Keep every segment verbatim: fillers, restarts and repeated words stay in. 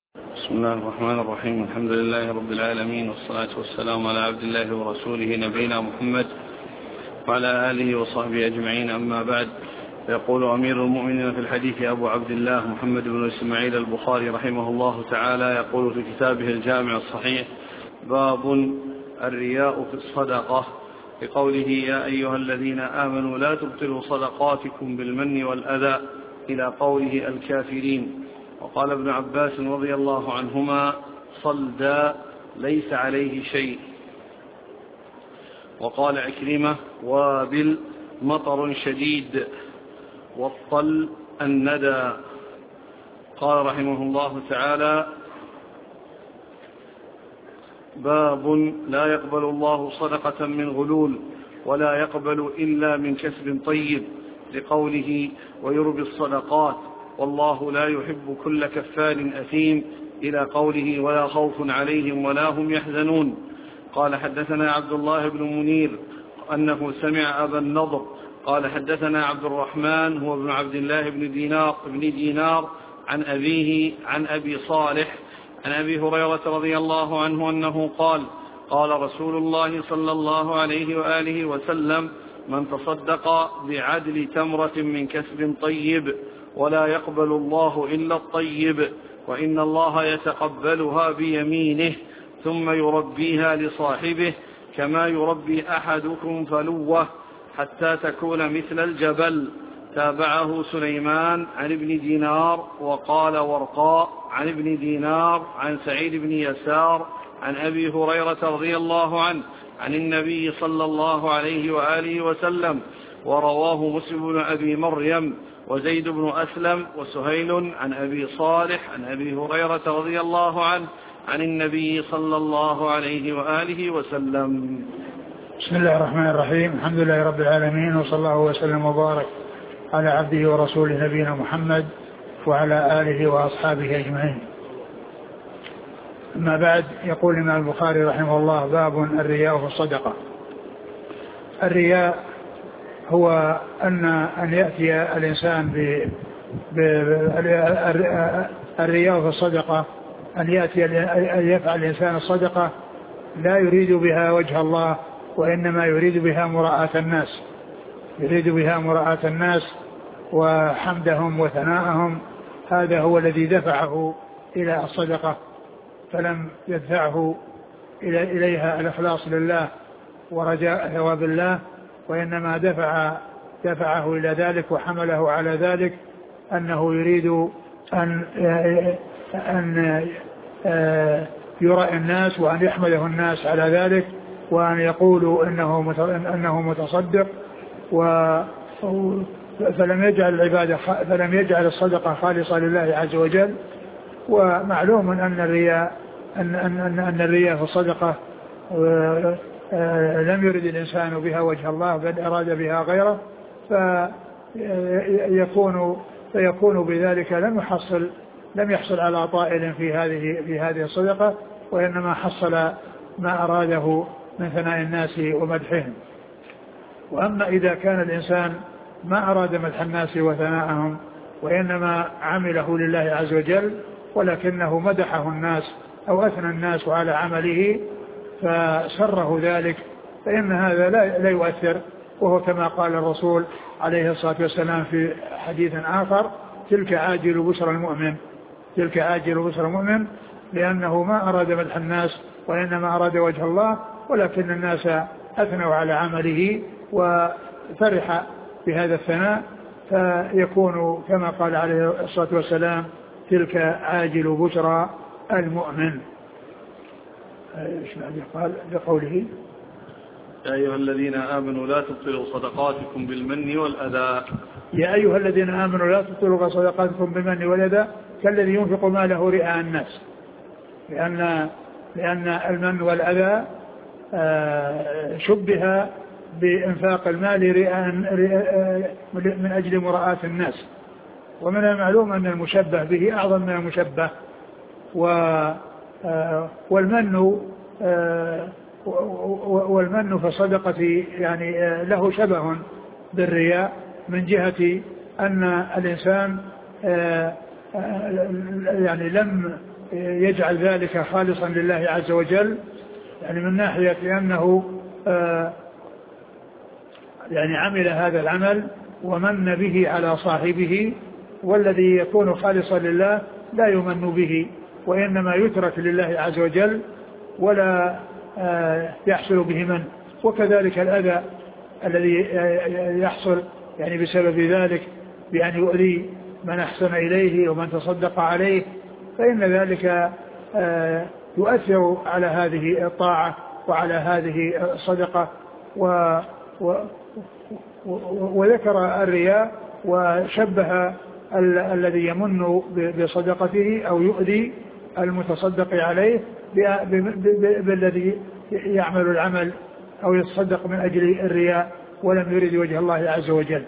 بسم الله الرحمن الرحيم. الحمد لله رب العالمين، والصلاة والسلام على عبد الله ورسوله نبينا محمد وعلى آله وصحبه أجمعين، أما بعد. يقول أمير المؤمنين في الحديث أبو عبد الله محمد بن إسماعيل البخاري رحمه الله تعالى، يقول في كتابه الجامع الصحيح: باب الرياء في الصدقة، بقوله: يا أيها الذين آمنوا لا تبطلوا صدقاتكم بالمن والأذى، إلى قوله: الكافرين. وقال ابن عباس رضي الله عنهما: صلدا ليس عليه شيء. وقال عكرمة: وابل مطر شديد، والطل الندى. قال رحمه الله تعالى: باب لا يقبل الله صدقة من غلول، ولا يقبل إلا من كسب طيب، لقوله: ويربي الصدقات والله لا يحب كل كفار أثيم، إلى قوله: ولا خوف عليهم ولا هم يحزنون. قال: حدثنا عبد الله بن منير أنه سمع أبا النضر قال: حدثنا عبد الرحمن هو ابن عبد الله بن دينار, بن دينار عن أبيه عن أبي صالح عن أبي هريرة رضي الله عنه أنه قال: قال رسول الله صلى الله عليه وآله وسلم: من تصدق بعدل تمرة من كسب طيب ولا يقبل الله إلا الطيب، وإن الله يتقبلها بيمينه ثم يربيها لصاحبه كما يربي أحدكم فلوه حتى تكون مثل الجبل. تابعه سليمان عن ابن دينار. وقال ورقاء عن ابن دينار عن سعيد بن يسار عن أبي هريرة رضي الله عنه عن النبي صلى الله عليه وآله وسلم. ورواه مسلم بن أبي مريم وزيد بن أسلم وسهيل عن أبي صالح عن أبي هريرة رضي الله عنه عن النبي صلى الله عليه وآله وسلم. بسم الله الرحمن الرحيم. الحمد لله رب العالمين، وصلى الله وسلم وبارك على عبده ورسوله نبينا محمد وعلى آله وأصحابه أجمعين. أما بعد، يقول الإمام البخاري رحمه الله: باب الرياء في الصدقة. الرياء هو أن أن يأتي الإنسان ب الرياء في الصدقة، أن يأتي أن يفعل الإنسان الصدقة لا يريد بها وجه الله، وإنما يريد بها مراءة الناس، يريد بها مراءة الناس وحمدهم وثناءهم. هذا هو الذي دفعه إلى الصدقة، فلم يدفعه إلى إليها الإخلاص لله ورجاء ثواب الله، وإنما دفع دفعه إلى ذلك وحمله على ذلك أنه يريد أن أن يرى الناس وأن يحمده الناس على ذلك، وأن يقولوا إنه أنه متصدق. فلم يجعل العبادة فلم يجعل الصدقة خالصة لله عز وجل. ومعلوم أن الرياء أن أن أن الرياء في الصدقة لم يرد الإنسان بها وجه الله، بل أراد بها غيره، فيكون فيكون بذلك لم يحصل لم يحصل على طائل في هذه في هذه الصدقة، وإنما حصل ما أراده من ثناء الناس ومدحهم. وأما إذا كان الإنسان ما أراد مدح الناس وثناءهم، وإنما عمله لله عز وجل، ولكنه مدحه الناس أو أثنى الناس على عمله فسره ذلك، فإن هذا لا, لا يؤثر. وهو كما قال الرسول عليه الصلاة والسلام في حديث آخر: تلك عاجل بشرى المؤمن، تلك عاجل بشرى المؤمن، لأنه ما أراد مدح الناس وإنما أراد وجه الله، ولكن الناس أثنوا على عمله وفرح بهذا الثناء، فيكون كما قال عليه الصلاة والسلام: تلك عاجل بشرى المؤمن. ايش قال بقوله: يا أيها الذين آمنوا لا تبطلوا صدقاتكم بالمن والأذى. يا أيها الذين آمنوا لا تبطلوا صدقاتكم بالمن والأذى كالذي ينفق ماله رئاء الناس، لأن لأن المن والأذى شبه بإنفاق المال رئاء من أجل مراءة الناس. ومن المعلوم أن المشبه به أعظم من المشبه. والمن والمن في الصدقة يعني له شبه بالرياء، من جهة أن الإنسان يعني لم يجعل ذلك خالصا لله عز وجل، يعني من ناحية أنه يعني عمل هذا العمل ومن به على صاحبه، والذي يكون خالصا لله لا يمن به وإنما يترك لله عز وجل ولا يحصل به من. وكذلك الأذى الذي يحصل يعني بسبب ذلك بأن يؤذي من أحسن إليه ومن تصدق عليه، فإن ذلك يؤثر على هذه الطاعة وعلى هذه الصدقة. و و وذكر الرياء وشبه ال الذي يمن بصدقته أو يؤذي المتصدق عليه بالذي يعمل العمل أو يتصدق من أجل الرياء ولم يرد وجه الله عز وجل.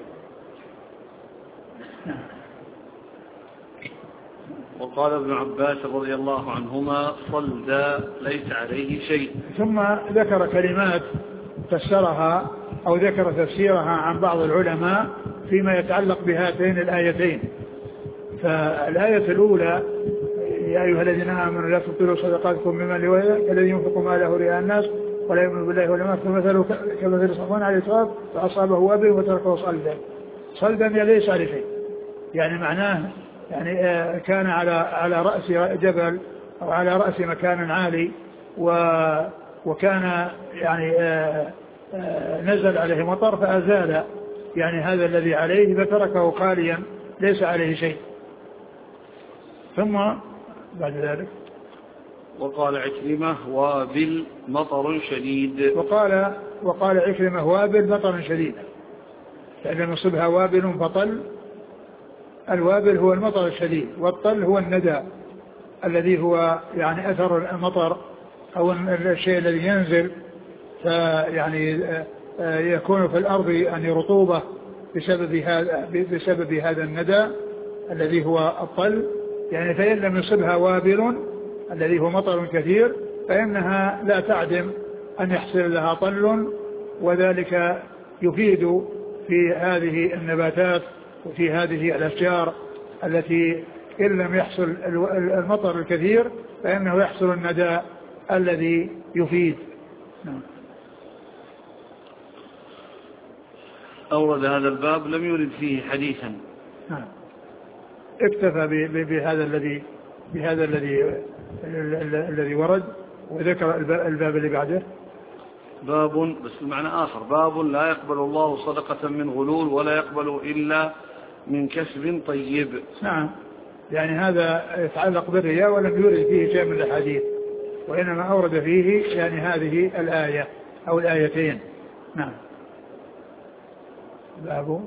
وقال ابن عباس رضي الله عنهما: صلدا ليس عليه شيء. ثم ذكر كلمات فسرها أو ذكر تفسيرها عن بعض العلماء فيما يتعلق بهاتين الآيتين. فالآية الأولى: يا أيها الذين آمنوا لا تبطلوا صدقاتكم بمال وهي الذي ينفق ماله رئاء الناس ولا يؤمن بالله ولا يؤمن مثله كمثل صفوان عليه تراب فأصابه وابل وتركه صلدا. صلدا ليس عليه شيء، يعني معناه يعني كان على على رأس جبل أو على رأس مكان عالي وكان يعني نزل عليه مطر فأزال يعني هذا الذي عليه فتركه خاليا ليس عليه شيء. ثم بعد ذلك وقال عكرمة: وابل مطر شديد. وقال وقال عكرمة: وابل مطر شديد، لأن نصبها وابل فطل. الوابل هو المطر الشديد، والطل هو الندى الذي هو يعني أثر المطر أو الشيء الذي ينزل فيعني يكون في الأرض يعني رطوبة بسبب هذا بسبب هذا الندى الذي هو الطل. يعني فإن لم يصبها وابل الذي هو مطر كثير فإنها لا تعدم أن يحصل لها طل، وذلك يفيد في هذه النباتات وفي هذه الأشجار التي إن لم يحصل المطر الكثير فإنه يحصل الندى الذي يفيد. أورد هذا الباب لم يرد فيه حديثا، اكتفى بهذا الذي بهذا الذي الذي ورد، وذكر الباب اللي بعده باب بس المعنى آخر: باب لا يقبل الله صدقة من غلول ولا يقبل إلا من كسب طيب. نعم، يعني هذا يتعلق بالرياء ولم يورد فيه شيء من الحديث، وإنما أورد فيه يعني هذه الآية أو الآيتين. نعم. باب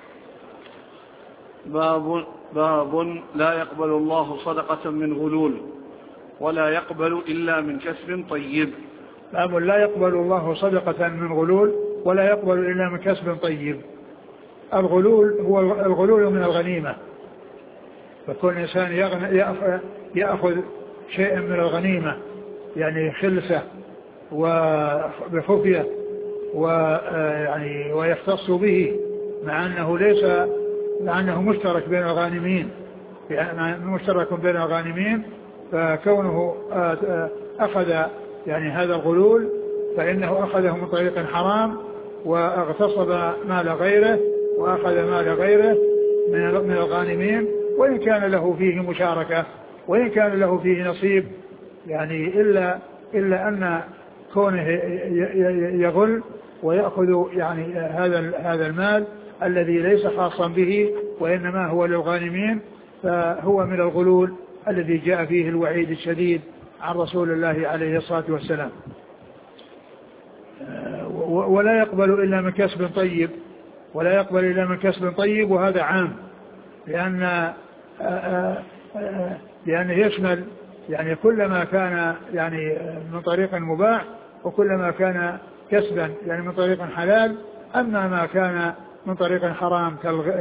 باب باب لا يقبل الله صدقة من غلول ولا يقبل إلا من كسب طيب. باب لا يقبل الله صدقة من غلول ولا يقبل إلا من كسب طيب. الغلول هو الغلول من الغنيمة، فكل إنسان يأخذ شيئا من الغنيمة يعني خلسة وبخفية ويعني ويختص به، مع أنه ليس مع أنه مشترك بين الغانمين، يعني مشترك بين الغانمين، فكونه أخذ يعني هذا الغلول فإنه أخذه من طريق حرام واغتصب مال غيره وأخذ مال غيره من الغانمين، وإن كان له فيه مشاركة وإن كان له فيه نصيب، يعني إلا إلا أن كونه يغل ويأخذ يعني هذا هذا المال الذي ليس خاصا به وإنما هو للغانمين، فهو من الغلول الذي جاء فيه الوعيد الشديد عن رسول الله عليه الصلاة والسلام. ولا يقبل إلا من كسب طيب، ولا يقبل إلا من كسب طيب، وهذا عام لأن لأنه يشمل يعني كلما كان يعني من طريق مباح وكلما كان كسبا يعني من طريق حلال. أما ما كان من طريق حرام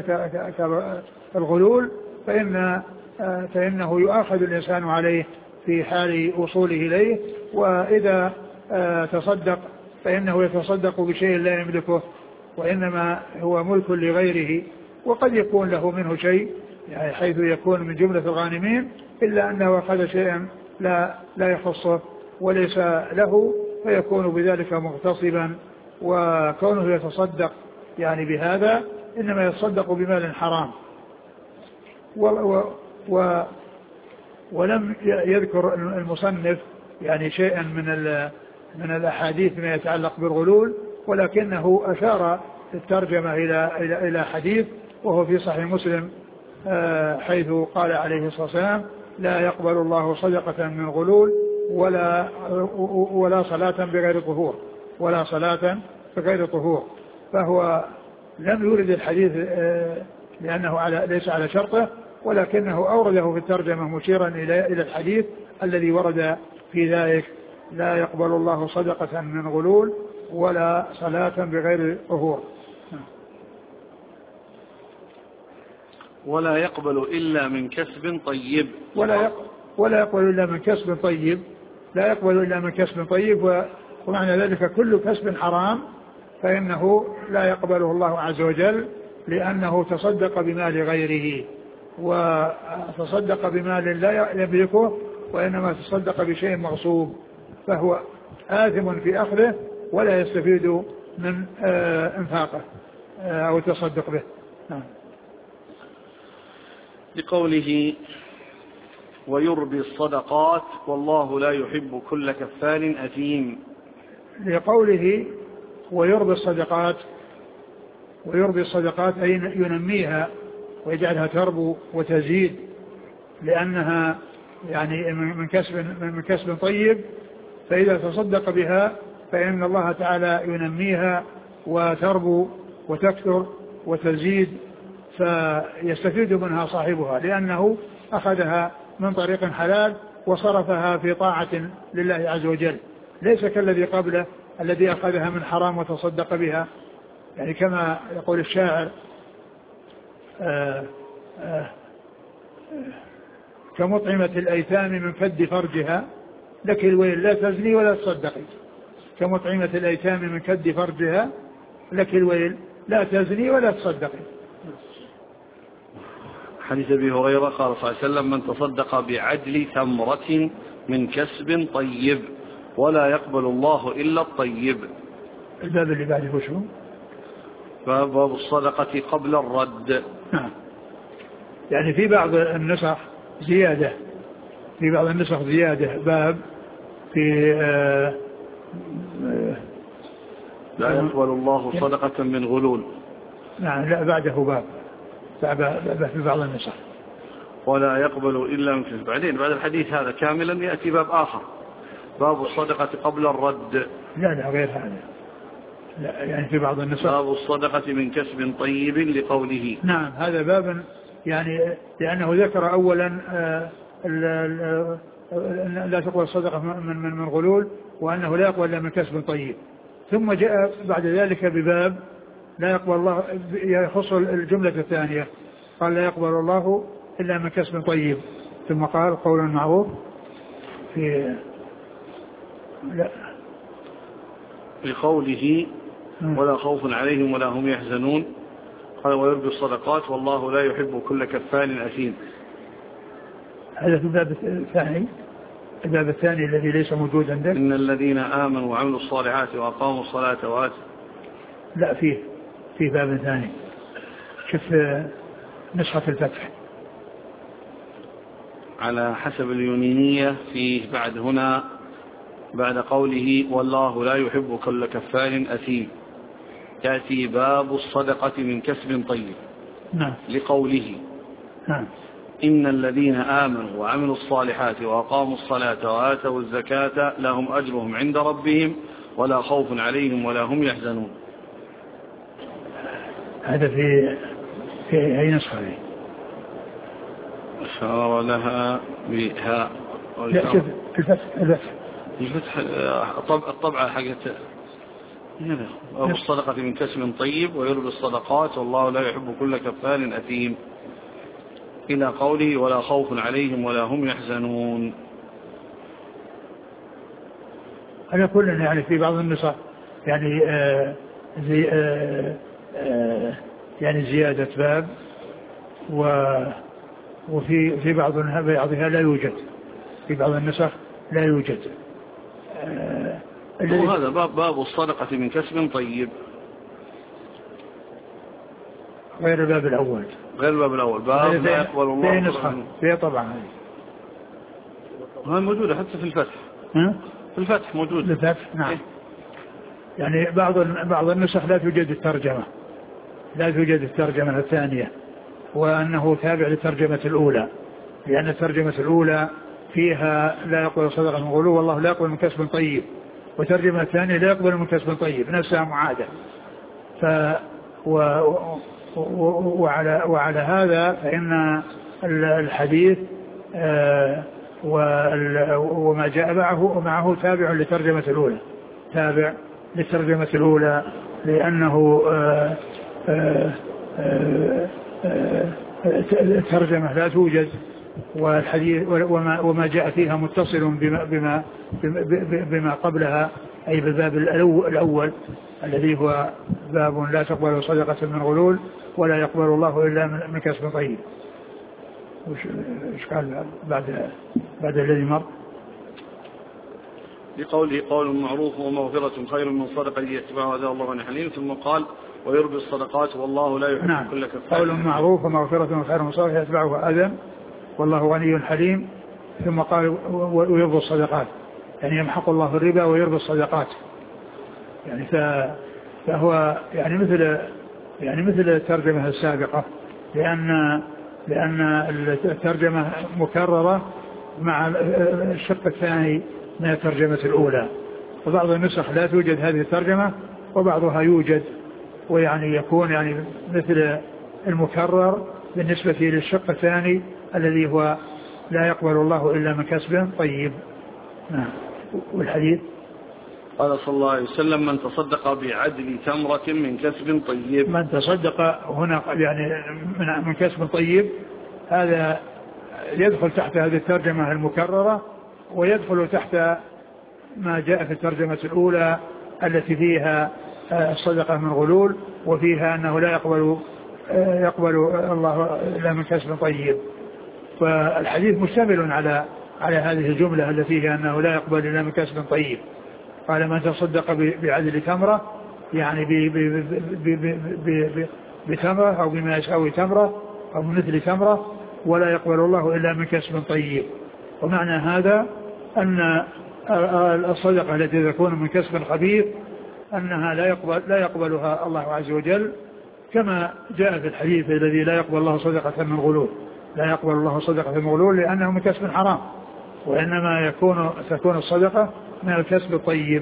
كالغلول فإن فإنه يؤاخذ الإنسان عليه في حال وصوله إليه، وإذا تصدق فإنه يتصدق بشيء لا يملكه وإنما هو ملك لغيره، وقد يكون له منه شيء يعني حيث يكون من جملة الغانمين إلا أنه أخذ شيئا لا, لا يخصه وليس له فيكون بذلك مغتصبا، وكونه يتصدق يعني بهذا إنما يتصدق بمال حرام. و و و ولم يذكر المصنف يعني شيئا من من الأحاديث ما يتعلق بالغلول، ولكنه أشار الترجمة إلى إلى إلى حديث وهو في صحيح مسلم حيث قال عليه الصلاة والسلام: لا يقبل الله صدقة من غلول ولا ولا صلاة بغير طهور ولا صلاة بغير طهور. فهو لم يورد الحديث لأنه على ليس على شرطه، ولكنه أورده في الترجمة مشيرا إلى إلى الحديث الذي ورد في ذلك: لا يقبل الله صدقة من غلول ولا صلاة بغير طهور. ولا يقبل إلا من كسب طيب. ولا يقبل, ولا يقبل إلا من كسب طيب. لا يقبل إلا من كسب طيب، ومعنى ذلك كل كسب حرام فإنه لا يقبله الله عز وجل، لأنه تصدق بمال غيره، وتصدق بمال لا يملكه، وإنما تصدق بشيء مغصوب، فهو آثم في أخذه ولا يستفيد من انفاقه أو التصدق به. نعم. لقوله: ويربي الصدقات والله لا يحب كل كفار أثيم. لقوله ويربي الصدقات، ويربي الصدقات أي ينميها ويجعلها تربو وتزيد، لأنها يعني من كسب من كسب طيب، فإذا تصدق بها فإن الله تعالى ينميها وتربو وتكثر وتزيد، فيستفيد منها صاحبها لأنه أخذها من طريق حلال وصرفها في طاعة لله عز وجل، ليس كالذي قبله الذي أخذها من حرام وتصدق بها. يعني كما يقول الشاعر: آآ آآ كمطعمة الأيتام من كد فرجها لك الويل لا تزني ولا تصدقي. كمطعمة الأيتام من كد فرجها لك الويل لا تزني ولا تصدقي. حديث أبي هريرة قال صلى الله عليه وسلم: من تصدق بعدل ثمرة من كسب طيب ولا يقبل الله إلا الطيب. الباب اللي بعده وشو؟ باب الصدقة قبل الرد. نعم. يعني في بعض النسخ زيادة، في بعض النسخ زيادة باب في آآ آآ لا يقبل الله صدقة من غلول. نعم. لا بعده باب في بعض النسخ ولا يقبل إلا من كسب. بعدين بعد الحديث هذا كاملا يأتي باب آخر: باب الصدقة قبل الرد. لا لا غير هذا. لا يعني في بعض النسخ باب الصدقة من كسب طيب لقوله. نعم. هذا باب يعني لأنه ذكر أولا لا تقبل الصدقة من من من غلول، وأنه لا يقبل إلا من كسب طيب، ثم جاء بعد ذلك بباب لا يقبل الله يخص الجملة الثانية، قال: لا يقبل الله إلا من كسب طيب، ثم قال: قول معروف في لا لقوله: ولا خوف عليهم ولا هم يحزنون. قال: ويربي الصدقات والله لا يحب كل كفار أثيم. هذا في الباب الثاني. الباب الثاني الذي ليس موجود عندك: إن الذين آمنوا وعملوا الصالحات وأقاموا الصلاة وآتوا. لا فيه في باب ثاني. شوف نسخة الفتح على حسب اليونانية فيه بعد هنا بعد قوله: والله لا يحب كل كفار أثيم يأتي باب الصدقة من كسب طيب. نعم. لقوله: نعم. إن الذين آمنوا وعملوا الصالحات وأقاموا الصلاة وآتوا الزكاة لهم أجرهم عند ربهم ولا خوف عليهم ولا هم يحزنون. هذا في في أي نسخة؟ أشار لها بها. لا شوف الفتح الفتح الفتح الطبعة حقت باب الصدقة من كسب طيب ويربي الصدقات والله لا يحب كل كفار أثيم إلى قوله: ولا خوف عليهم ولا هم يحزنون. على كل يعني في بعض النسخ يعني آه زي آه آه يعني زيادة باب و وفي في بعض بعضها لا يوجد، في بعض النسخ لا يوجد. آه وهذا باب باب الصدقة من كسب طيب، غير الباب الأول، غير الباب الأول باب لا يقبل الله. في نسخة في طبعا هذه موجودة حتى في الفتح. ها؟ في الفتح موجود. في الفتح نعم. إيه؟ يعني بعض بعض النسخ لا توجد الترجمة، لا توجد الترجمة الثانية، وأنه تابع للترجمة الأولى، لأن الترجمة الأولى فيها لا يقبل صدقة من غلول والله لا يقبل من كسب طيب، وترجمة الثانية لا يقبل من كسب طيب، نفسها معادة. ف و... و... وعلى وعلى هذا فإن الحديث آه وال... وما جاء معه معه تابع للترجمة الأولى، تابع للترجمة الأولى، لأنه آه آه آه آه الترجمة لا توجد، والحديث وما, وما جاء فيها متصل بما, بما, بما قبلها، أي بالباب الأول الذي هو باب لا تقبل صدقة من غلول ولا يقبل الله إلا من كسب طيب. وش قال بعد بعد الذي مر؟ لقوله قول معروف ومغفرة خير من صدقة يتبعها هذا الله غني حليم، ثم قال ويربي الصدقات والله لا يحب نعم. كل كفار. قول معروف ومغفرة خير من صدقة يتبعها أذى والله غني حليم، ثم قال ويربي الصدقات، يعني يمحق الله الربا ويربي الصدقات، يعني فهو يعني مثل يعني مثل الترجمة السابقة، لأن لأن الترجمة مكررة مع الشق الثاني من الترجمة الأولى، وبعض النسخ لا توجد هذه الترجمة وبعضها يوجد، ويعني يكون يعني مثل المكرر بالنسبة للشق الثاني الذي هو لا يقبل الله إلا من كسب طيب. نعم. والحديث قال صلى الله عليه وسلم من تصدق بعدل تمرة من كسب طيب. من تصدق هنا يعني من كسب طيب هذا يدخل تحت هذه الترجمة المكررة، ويدخل تحت ما جاء في الترجمة الأولى التي فيها الصدقة من غلول، وفيها أنه لا يقبل يقبل الله إلا من كسب طيب. فالحديث مشتمل على على هذه الجملة التي فيها أنه لا يقبل إلا من كسب طيب. قال من تصدق بعدل تمرة، يعني بتمرة أو بما يساوي تمرة أو مثل تمرة، ولا يقبل الله إلا من كسب طيب. ومعنى هذا أن الصدقة التي تكون من كسب خبيث أنها لا يقبل لا يقبلها الله عز وجل، كما جاء في الحديث الذي لا يقبل الله صدقة من غلول، لا يقبل الله صدقة من غلول لأنه من كسب حرام، وإنما يكون تكون الصدقة من الكسب الطيب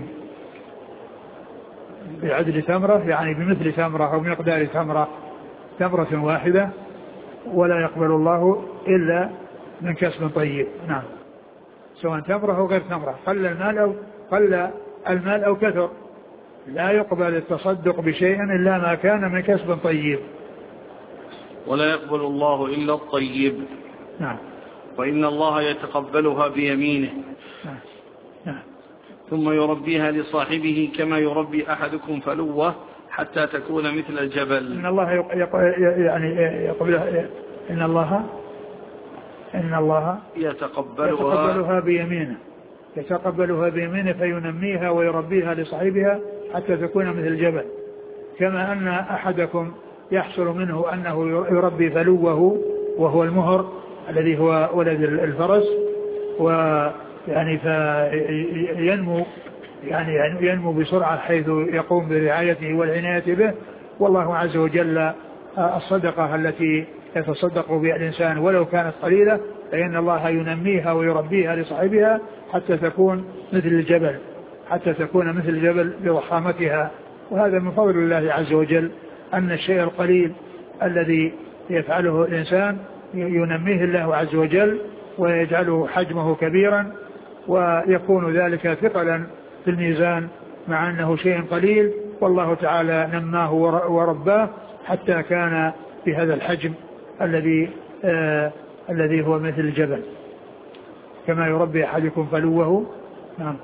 بعدل تمرة، يعني بمثل تمرة أو بمقدار تمرة، تمرة واحدة، ولا يقبل الله إلا من كسب طيب. نعم. سواء تمرة أو غير تمرة، قل المال أو قل المال أو كثر، لا يقبل التصدق بشيء إلا ما كان من كسب طيب. ولا يقبل الله إلا الطيب. نعم. وإن الله يتقبلها بيمينه. نعم. نعم. ثم يربيها لصاحبه كما يربي أحدكم فلوة حتى تكون مثل الجبل. إن الله يق... يعني يقبلها إن الله إن الله يتقبلها, يتقبلها بيمينه يتقبلها بيمينه فينميها ويربيها لصاحبها حتى تكون مثل الجبل، كما أن أحدكم يحصل منه أنه يربي فلوه وهو المهر الذي هو ولد الفرس، ويعني فينمو يعني ينمو بسرعة حيث يقوم برعايته والعناية به. والله عز وجل الصدقة التي يتصدق بها الإنسان ولو كانت قليلة فإن الله ينميها ويربيها لصاحبها حتى تكون مثل الجبل، حتى تكون مثل الجبل بضخامتها. وهذا من فضل الله عز وجل أن الشيء القليل الذي يفعله الإنسان ينميه الله عز وجل ويجعله حجمه كبيرا، ويكون ذلك ثقلا في الميزان مع أنه شيء قليل، والله تعالى نماه ورباه حتى كان بهذا الحجم الذي آه الذي هو مثل الجبل، كما يربي أحدكم فلوه. نعم.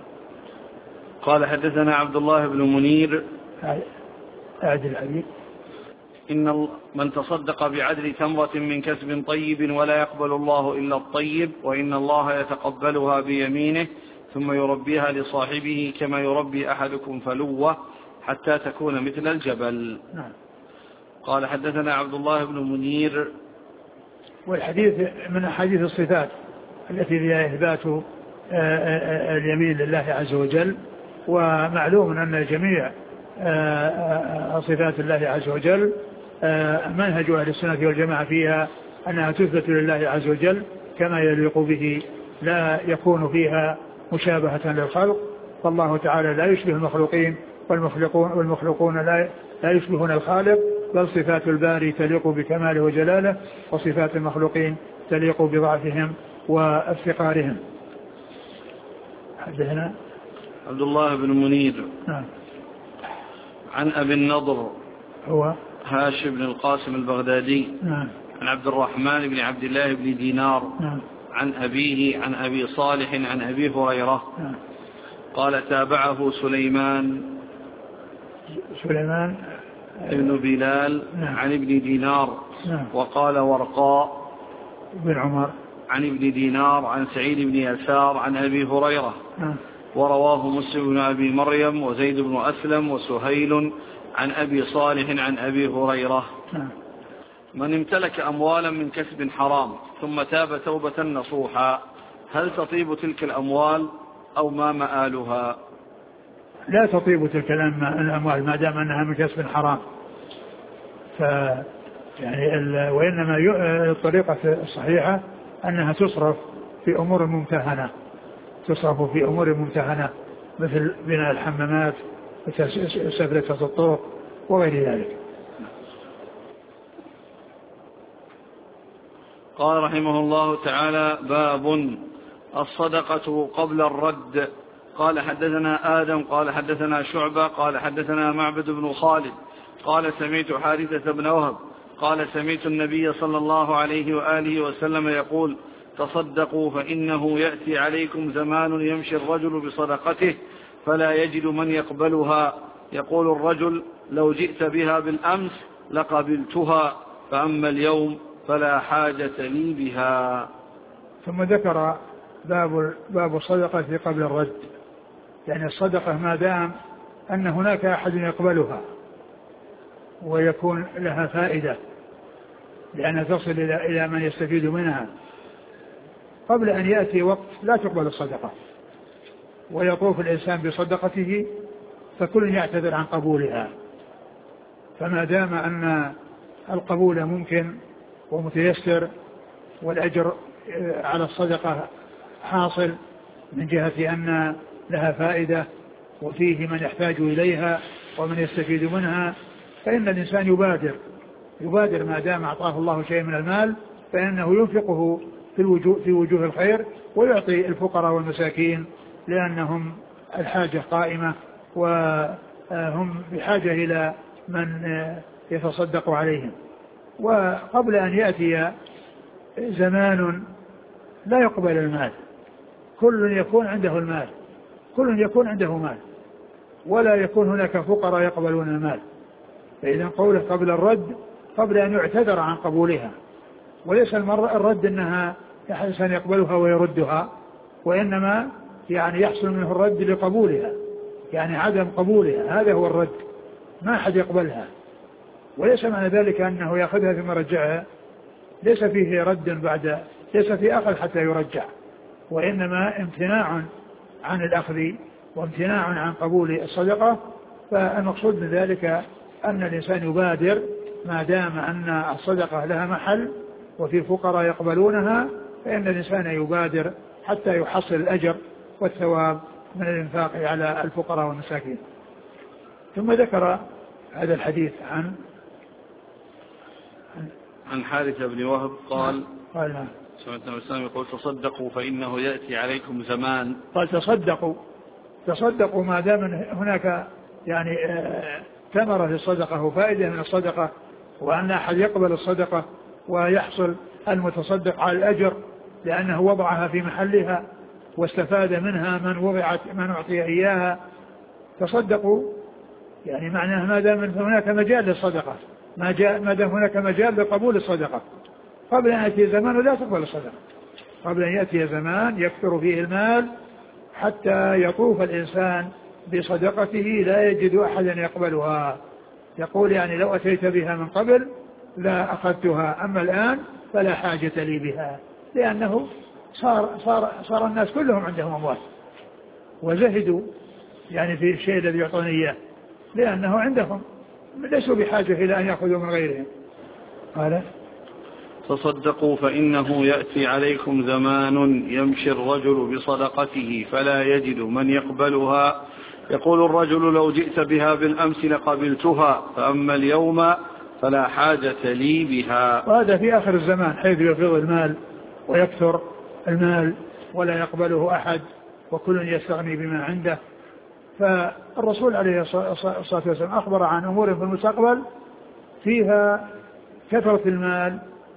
قال حدثنا عبد الله بن منير أعد الحديث. إن من تصدق بعدل تمرة من كسب طيب ولا يقبل الله إلا الطيب وإن الله يتقبلها بيمينه ثم يربيها لصاحبه كما يربي أحدكم فلوة حتى تكون مثل الجبل. قال حدثنا عبد الله بن منير. والحديث من أحاديث الصفات التي فيها إثبات اليمين لله عز وجل. ومعلوم أن جميع صفات الله عز وجل منهج أهل السنة والجماعة فيها أنها تثبت لله عز وجل كما يليق به، لا يكون فيها مشابهة للخلق، فالله تعالى لا يشبه المخلوقين والمخلوقون, والمخلوقون لا, لا يشبهون الخالق، بل صفات الباري تليق بكماله وجلاله، وصفات المخلوقين تليق بضعفهم وافتقارهم. حدثنا عبد الله بن منير. نعم. عن أبي النضر هو هاشم بن القاسم البغدادي. نعم. عن عبد الرحمن بن عبد الله بن دينار. نعم. عن أبيه عن أبي صالح عن أبي هريرة. نعم. قال تابعه سليمان سليمان ابن بلال. نعم. عن ابن دينار. نعم. وقال ورقاء بن عمر عن ابن دينار عن سعيد بن يسار عن أبي هريرة. نعم. ورواه مسلم بن أبي مريم وزيد بن أسلم وسهيل عن أبي صالح عن أبي هريرة. نعم. من امتلك أموالا من كسب حرام ثم تاب توبة نصوحا هل تطيب تلك الأموال أو ما مآلها؟ لا تطيب تلك الأموال ما دام أنها من كسب حرام، ف يعني وإنما الطريقة الصحيحة أنها تصرف في أمور ممتهنة، تصرف في أمور ممتهنة مثل بناء الحمامات وسفلة الطرق وغير ذلك. قال رحمه الله تعالى باب الصدقة قبل الرد. قال حدثنا آدم قال حدثنا شعبة قال حدثنا معبد بن خالد قال سمعت حارثة بن وهب قال سمعت النبي صلى الله عليه وآله وسلم يقول تصدقوا فإنه يأتي عليكم زمان يمشي الرجل بصدقته فلا يجد من يقبلها، يقول الرجل لو جئت بها بالأمس لقبلتها فأما اليوم فلا حاجة لي بها. ثم ذكر باب باب الصدقة قبل الرد، يعني الصدقة ما دام أن هناك أحد يقبلها ويكون لها فائدة لأنها تصل إلى من يستفيد منها، قبل أن يأتي وقت لا تقبل الصدقة ويطوف الإنسان بصدقته فكل يعتذر عن قبولها. فما دام أن القبول ممكن ومتيسر والأجر على الصدقة حاصل من جهة أن لها فائدة وفيه من يحتاج إليها ومن يستفيد منها، فإن الإنسان يبادر يبادر ما دام أعطاه الله شيء من المال فإنه ينفقه في الوجوه في وجوه الخير ويعطي الفقراء والمساكين لأنهم الحاجة قائمة وهم بحاجة إلى من يتصدق عليهم. وقبل أن يأتي زمان لا يقبل المال، كل يكون عنده المال كل يكون عنده مال ولا يكون هناك فقراء يقبلون المال، فإذا قوله قبل الرد قبل أن يعتذر عن قبولها، وليس الرد أنها الإنسان يقبلها ويردها، وإنما يعني يحصل منه الرد لقبولها، يعني عدم قبولها هذا هو الرد، ما أحد يقبلها. وليس معنى ذلك أنه يأخذها ثم رجعها، ليس فيه رد بعد ليس فيه أخذ حتى يرجع، وإنما امتناع عن الأخذ وامتناع عن قبول الصدقة. فالمقصود من ذلك أن الإنسان يبادر ما دام أن الصدقة لها محل وفي فقراء يقبلونها، فإن الإنسان يبادر حتى يحصل الأجر والثواب من الإنفاق على الفقراء والمساكين. ثم ذكر هذا الحديث عن عن حارثة بن وهب قال قال سمعت النبي صلى الله عليه وسلم يقول تصدقوا فإنه يأتي عليكم زمان. قال تصدقوا تصدقوا ما دام هناك يعني ثمرة للصدقة وفائدة من الصدقة وأن أحد يقبل الصدقة ويحصل المتصدق على الأجر لأنه وضعها في محلها واستفاد منها من وضعت من أعطي إياها. تصدقوا يعني معناه ما دام هناك مجال للصدقة ما جاء ما دام هناك مجال لقبول الصدقة قبل أن يأتي زمان لا تقبل الصدقة، قبل أن يأتي زمان يكثر فيه المال حتى يطوف الإنسان بصدقته لا يجد أحدا يقبلها، يقول يعني لو أتيت بها من قبل لا أخذتها، أما الآن فلا حاجة لي بها، لأنه صار, صار, صار الناس كلهم عندهم أموال وزهدوا يعني في الشيء الذي يعطون إياه، لأنه عندهم ليسوا بحاجة إلى أن يأخذوا من غيرهم. قال تصدقوا فإنه يأتي عليكم زمان يمشي الرجل بصدقته فلا يجد من يقبلها، يقول الرجل لو جئت بها بالأمس لقبلتها، فأما اليوم فلا حاجة لي بها. وهذا في آخر الزمان حيث يفيض المال ويكثر المال ولا يقبله أحد وكل يستغني بما عنده. فالرسول عليه الصلاة والسلام أخبر عن أمور في المستقبل فيها كثرة المال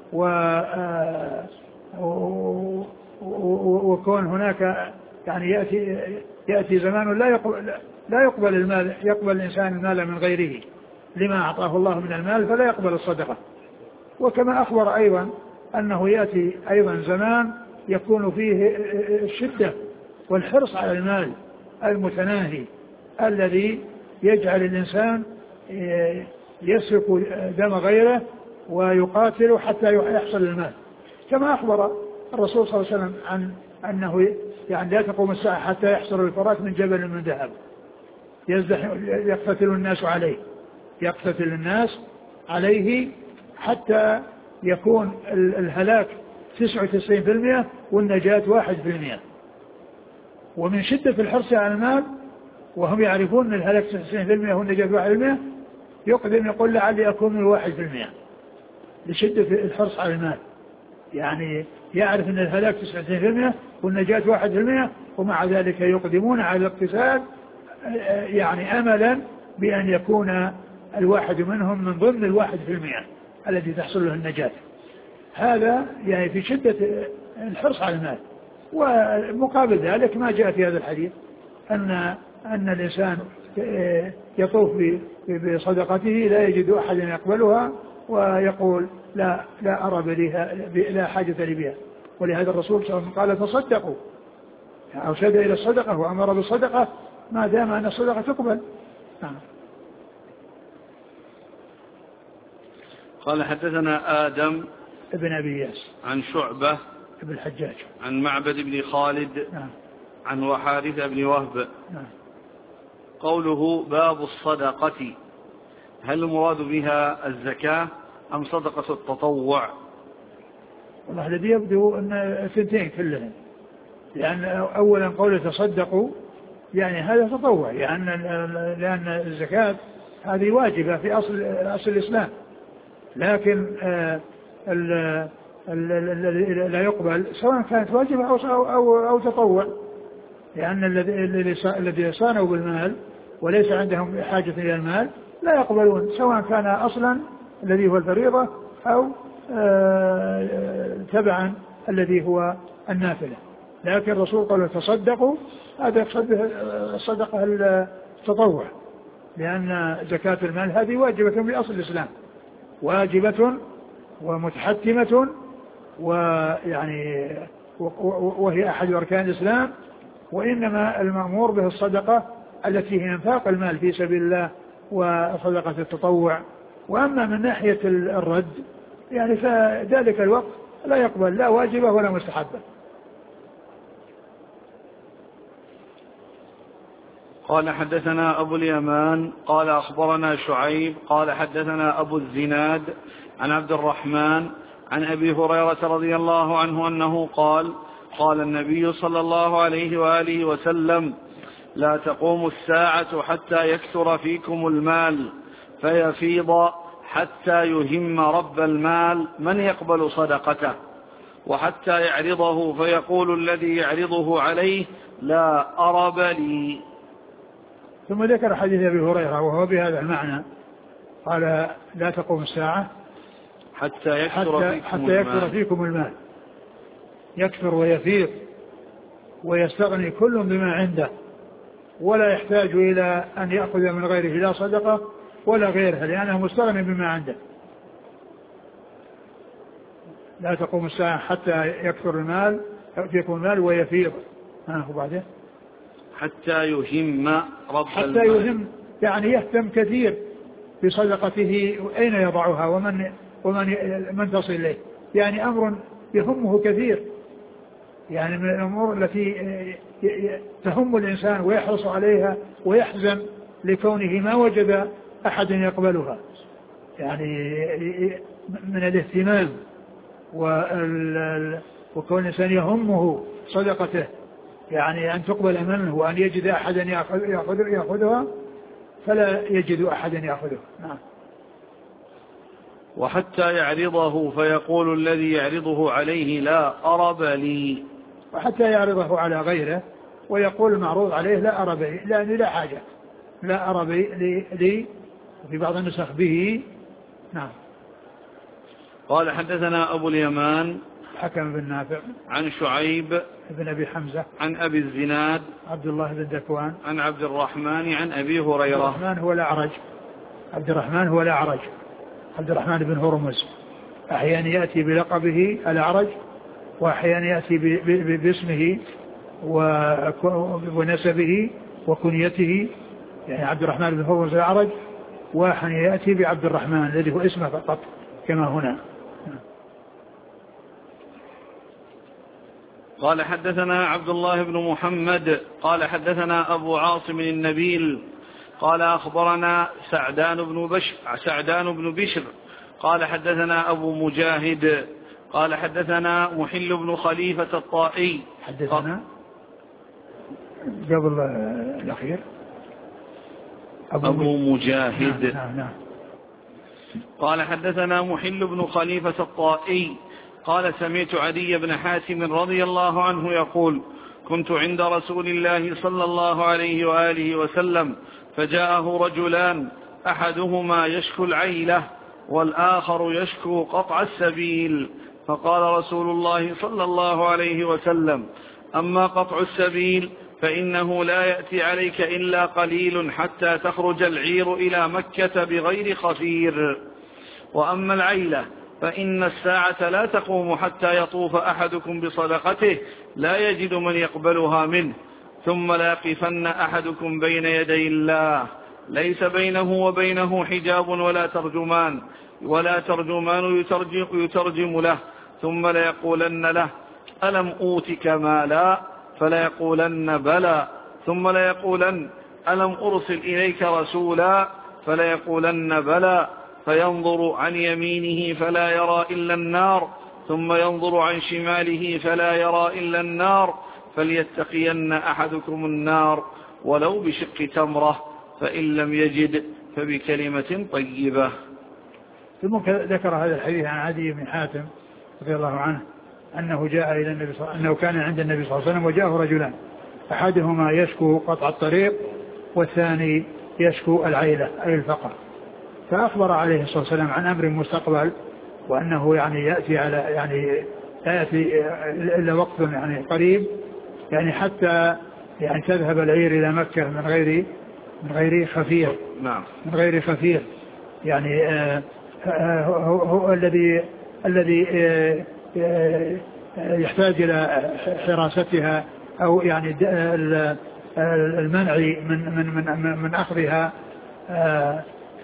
وكون هناك يعني يأتي, يأتي زمان لا يقبل, لا يقبل المال، يقبل الإنسان المال من غيره لما أعطاه الله من المال فلا يقبل الصدقة. وكما أخبر أيضا أنه يأتي أيضا زمان يكون فيه الشدة والحرص على المال المتناهي الذي يجعل الإنسان يسفك دم غيره ويقاتل حتى يحصل المال، كما أخبر الرسول صلى الله عليه وسلم عن أنه يعني لا تقوم الساعة حتى يحصل الفرات من جبل من ذهب يقتتل الناس عليه يقتتل الناس عليه حتى يكون الهلاك تسعة وتسعين بالمئة والنجاة واحد بالمئة. ومن شدة الحرص على المال وهم يعرفون أن الهلاك تسعة وتسعين بالمئة والنجاة واحد بالمئة يقدم يقول لعلي أكون من واحد بالمئة لشدة الحرص على المال، يعني يعرف أن الهلاك تسعة وتسعين بالمئة والنجاة واحد بالمئة ومع ذلك يقدمون على الاقتصاد يعني أملا بأن يكون الواحد منهم من ضمن الواحد في المئة الذي تحصل له النجاة. هذا يعني في شدة الحرص على المال. ومقابل ذلك ما جاء في هذا الحديث أن أن الإنسان يطوف بصدقته لا يجد أحد يقبلها ويقول لا لا أرى بها لا حاجة لي بها. ولهذا الرسول صلى الله عليه وسلم قال تصدقوا، أرشد إلى الصدقة وأمر بالصدقة ما دام أن الصدقة تقبل. نعم. قال حدثنا آدم ابن أبي ياس عن شعبة ابن الحجاج عن معبد بن خالد نعم. عن وحارث بن وهب نعم. قوله باب الصدقة، هل المراد بها الزكاة أم صدقة التطوع؟ والله الذي يبدو أن الثنتين كلهم، لأن أولا قوله تصدقوا يعني هذا تطوع، يعني لأن الزكاة هذه واجبة في أصل, أصل الإسلام، لكن الذي لا يقبل سواء كانت واجبة أو, أو, أو تطوع، لأن الذي صانوا بالمال وليس عندهم حاجة إلى المال لا يقبلون سواء كان أصلا الذي هو الفريضة أو تبعا الذي هو النافلة. لكن الرسول قال تصدقوا هذا يقصد الصدقة التطوع، لأن زكاة المال هذه واجبة في أصل الإسلام، واجبة ومتحتمة ويعني وهي أحد أركان الإسلام، وإنما المأمور به الصدقة التي هي انفاق المال في سبيل الله وصدقة التطوع. وأما من ناحية الرد يعني فذلك الوقت لا يقبل لا واجبة ولا مستحبة. قال حدثنا أبو اليمان قال أخبرنا شعيب قال حدثنا أبو الزناد عن عبد الرحمن عن أبي هريرة رضي الله عنه أنه قال قال النبي صلى الله عليه وآله وسلم لا تقوم الساعة حتى يكثر فيكم المال فيفيض حتى يهم رب المال من يقبل صدقته، وحتى يعرضه فيقول الذي يعرضه عليه لا أرب لي. ثم ذكر حديث أبي هريرة وهو بهذا المعنى، قال لا تقوم الساعة حتى يكثر حتى, فيكم, حتى يكثر فيكم المال، يكثر ويفيض ويستغني كل بما عنده ولا يحتاج إلى أن يأخذ من غيره لا صدقة ولا غيرها لأنه مستغني بما عنده. لا تقوم الساعة حتى يكثر المال يكون المال ويفيض. ها وبعدين حتى يهم رب حتى المال. يهم يعني يهتم كثير بصدقته أين يضعها ومن ومن من تصل إليه، يعني أمر يهمه كثير، يعني من الأمور التي تهم الإنسان ويحرص عليها ويحزن لكونه ما وجد أحد يقبلها، يعني من الاهتمام وكون الإنسان يهمه صدقته، يعني أن تقبل منه وأن يجد أحدا يأخذ يأخذها فلا يجد أحدا يأخذها. نعم. وحتى يعرضه فيقول الذي يعرضه عليه لا أرب لي. وحتى يعرضه على غيره ويقول المعروض عليه لا أرب لي، لأني لا حاجة، لا أرب لي, لي في بعض النسخ به. نعم. قال حدثنا أبو اليمان حكم بن نافع عن شعيب بن أبي حمزة عن أبي الزناد عبد الله بن ذكوان عن عبد الرحمن عن أبي هريرة. عبد الرحمن هو الأعرج عبد الرحمن هو الأعرج عبد الرحمن بن هرمز، أحيانا يأتي بلقبه الأعرج وأحيانا يأتي باسمه ونسبه وكنيته، يعني عبد الرحمن بن هرمز الأعرج، وأحيانا يأتي بعبد الرحمن الذي هو اسمه فقط كما هنا. قال حدثنا عبد الله بن محمد قال حدثنا أبو عاصم النبيل قال أخبرنا سعدان بن بشر سعدان بن بشر قال حدثنا أبو مجاهد قال حدثنا محل بن خليفة الطائي. حدثنا قبل الأخير أبو, أبو مجاهد. نعم نعم نعم. قال حدثنا محل بن خليفة الطائي قال سمعت عدي بن حاتم رضي الله عنه يقول كنت عند رسول الله صلى الله عليه وآله وسلم فجاءه رجلان أحدهما يشكو العيلة والآخر يشكو قطع السبيل، فقال رسول الله صلى الله عليه وسلم أما قطع السبيل فإنه لا يأتي عليك إلا قليل حتى تخرج العير إلى مكة بغير خفير، وأما العيلة فإن الساعة لا تقوم حتى يطوف أحدكم بصدقته لا يجد من يقبلها منه، ثم لا يقفن أحدكم بين يدي الله ليس بينه وبينه حجاب ولا ترجمان ولا ترجمان يترجم, يترجم له، ثم ليقولن له ألم أوتك مالا فليقولن بلى، ثم ليقولن ألم أرسل إليك رسولا فليقولن بلى، فينظر عن يمينه فلا يرى إلا النار، ثم ينظر عن شماله فلا يرى إلا النار، فليتقين أحدكم النار ولو بشق تمرة، فإن لم يجد فبكلمة طيبة. ثم ذكر هذا الحديث عن عدي بن حاتم رضي الله عنه أنه جاء إلى النبي صلى أنه كان عند النبي صلى الله عليه وسلم وجاءه رجلان أحدهما يشكو قطع الطريق والثاني يشكو العيلة أي الفقر، فأخبر عليه الصلاة والسلام عن أمر مستقبل وأنه يعني يأتي على يعني يأتي إلا وقت يعني قريب، يعني حتى يعني تذهب العير إلى مكة من غير من غير خفير. نعم. من غير خفير يعني آه هو, هو الذي الذي آه آه يحتاج إلى حراستها أو يعني المنع من من من من أخذها آه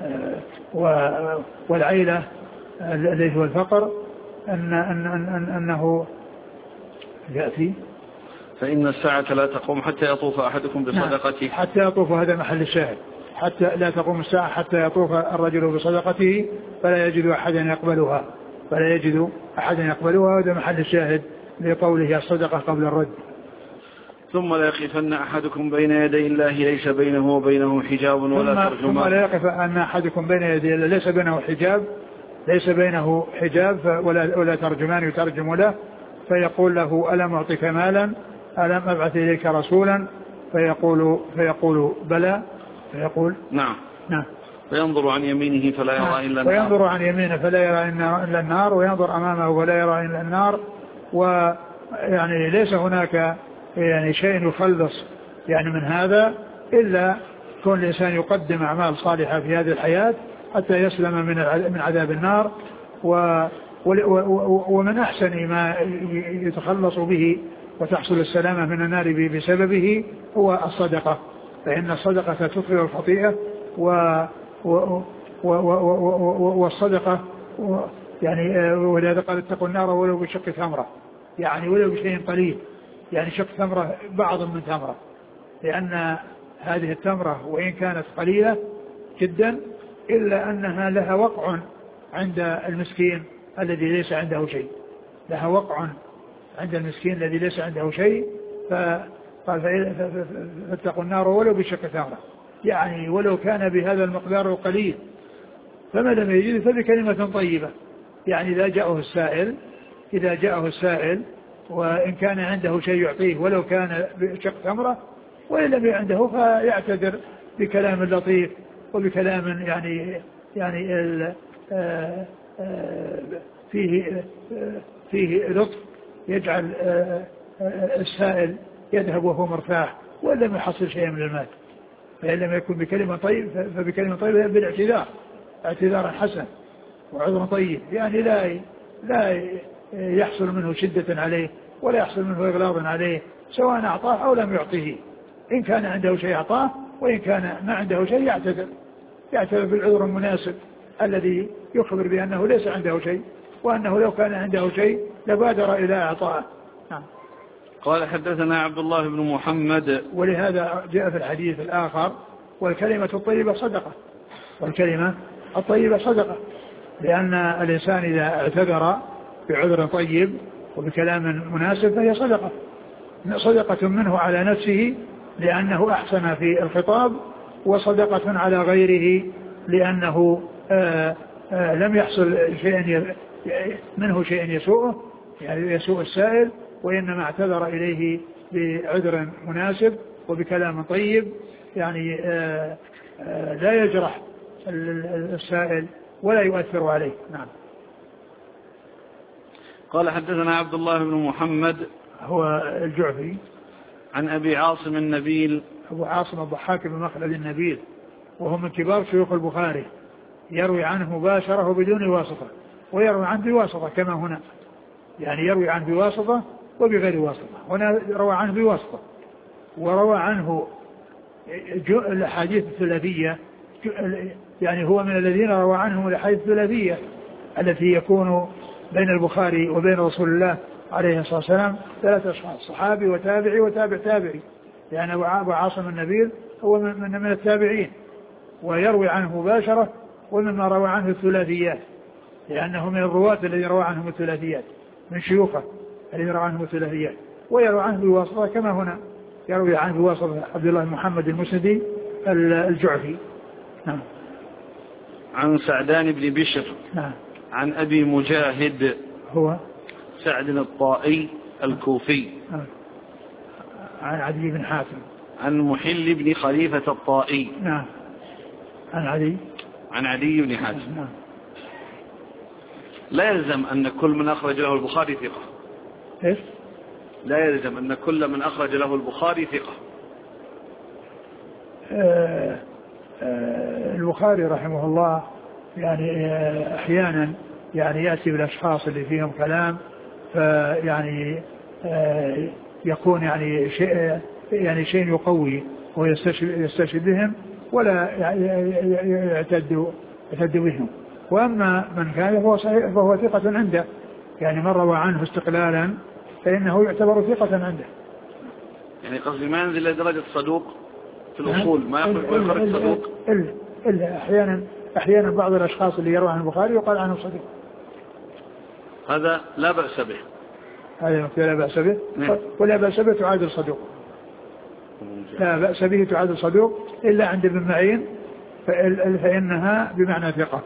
والعيلة الذي هو الفقر أن أن أن أنه يأتي فإن الساعة لا تقوم حتى يطوف أحدكم بصدقته. نعم. حتى يطوف، هذا محل الشاهد، حتى لا تقوم الساعة حتى يطوف الرجل بصدقته فلا يجد أحدا يقبلها فلا يجد أحدا يقبلها هذا محل الشاهد لقوله الصدقة قبل الرد. ثم لا يقفن أحدكم بين يدي الله ليس بينه وبينه حجاب ولا ترجمان. ثم لا يقف أن أحدكم بين يدي الله ليس بينه حجاب ليس بينه حجاب ولا ولا ترجمان يترجم له، فيقول له ألم أعطك مالا ألم أبعث إليك رسولا فيقول فيقول بلى فيقول نعم نعم فينظر عن يمينه فلا يرى إلا النار وينظر عن يمينه فلا يرى إلا النار وينظر أمامه ولا يرى إلا النار، ويعني ليس هناك يعني شيء يخلص يعني من هذا إلا كون الإنسان يقدم أعمال صالحة في هذه الحياة حتى يسلم من من عذاب النار. و ومن أحسن ما يتخلص به وتحصل السلامة من النار بسببه هو الصدقة، فإن الصدقة تطفئ الخطيئة والصدقة يعني ولهذا قال اتقوا النار ولو بشق ثمرة، يعني ولو بشيء قليل، يعني شق ثمرة بعض من ثمرة، لأن هذه الثمرة وإن كانت قليلة جدا إلا أنها لها وقع عند المسكين الذي ليس عنده شيء، لها وقع عند المسكين الذي ليس عنده شيء. فقال فاتقوا النار ولو بشق ثمرة، يعني ولو كان بهذا المقدار قليل، فما لم يجد فبكلمة طيبة، يعني إذا جاءه السائل إذا جاءه السائل وإن كان عنده شيء يعطيه ولو كان بشق ثمرة، وإن لم عنده فيعتذر بكلام لطيف وبكلام يعني يعني فيه فيه لطف يجعل السائل يذهب وهو مرتاح، وإن لم يحصل شيئا من المال. فإن لم يكن بكلمة طيب فبكلمة طيبة بالاعتذار، اعتذارا حسن وعذر طيب، يعني لا لا يحصل منه شدة عليه ولا يحصل منه إغلاظ عليه، سواء أعطاه أو لم يعطيه. إن كان عنده شيء أعطاه، وإن كان ما عنده شيء يعتذر يعتذر بالعذر المناسب الذي يخبر بأنه ليس عنده شيء، وأنه لو كان عنده شيء لبادر إلى إعطائه. نعم. قال حدثنا عبد الله بن محمد. ولهذا جاء في الحديث الآخر والكلمة الطيبة صدقة، والكلمة الطيبة صدقة، لأن الإنسان إذا اعتذر بعذر طيب وبكلام مناسب فهي صدقة، صدقة منه على نفسه لأنه أحسن في الخطاب، وصدقة على غيره لأنه آآ آآ لم يحصل شيء منه شيء يسوءه، يعني يسوء السائل، وإنما اعتذر إليه بعذر مناسب وبكلام طيب، يعني آآ آآ لا يجرح السائل ولا يؤثر عليه. نعم. قال حدثنا عبد الله بن محمد هو الجعفي عن أبي عاصم النبيل. أبو عاصم الضحاك بن مخلد النبيل، وهو من كبار شيوخ البخاري، يروي عنه مباشرة وبدون واسطة، ويروي عنه بواسطة كما هنا، يعني يروي عنه بواسطة وبغير واسطة. هنا روى عنه بواسطة، وروى عنه الأحاديث الثلاثية، يعني هو من الذين روى عنهم الأحاديث الثلاثية التي يكون بين البخاري وبين رسول الله عليه الصلاة والسلام ثلاثة أشخاص، صحابي وتابعي وتابع تابعي، يعني أبو عاصم النبيل هو من, من التابعين، ويروي عنه مباشرة، ومما روى عنه الثلاثيات، لأنه من الرواة الذي روى عنهم الثلاثيات، من شيوخه الذي روى عنهم الثلاثيات، ويروي عنه بواسطة كما هنا يروي عنه بواسطة عبد الله محمد المسندي الجعفي. نعم. عن سعدان بن بشر. نعم. عن أبي مجاهد هو سعد الطائي الكوفي. نعم. عن عدي بن حاتم. عن محل بن خليفة الطائي. نعم. عن عدي عن عدي بن حاتم. نعم. لا يلزم أن كل من أخرج له البخاري ثقة. إيش؟ لا يلزم أن كل من أخرج له البخاري ثقة. آه آه البخاري رحمه الله يعني آه أحيانا يعني يأتي بالأشخاص اللي فيهم كلام، فيعني آه يكون يعني شيء يعني شيء يقوي ويستشهد بهم ولا يعتد يعتد بهم. وأما من كان فهو صحيح فهو ثقة عنده، يعني من روى عنه استقلالا فإنه يعتبر ثقة عنده. يعني قصدي ما ينزل لدرجة صدوق في الأصول، ما يخرج صدوق إلا, إلا أحيانا أحيانا بعض الأشخاص اللي يروى عن البخاري يقال عنه صدوق، هذا لا بأس به، هذا لا بأس به. ولا بأس به تعادل صدوق، لا بأس به تعادل صدوق إلا عند ابن معين فإنها بمعنى ثقة.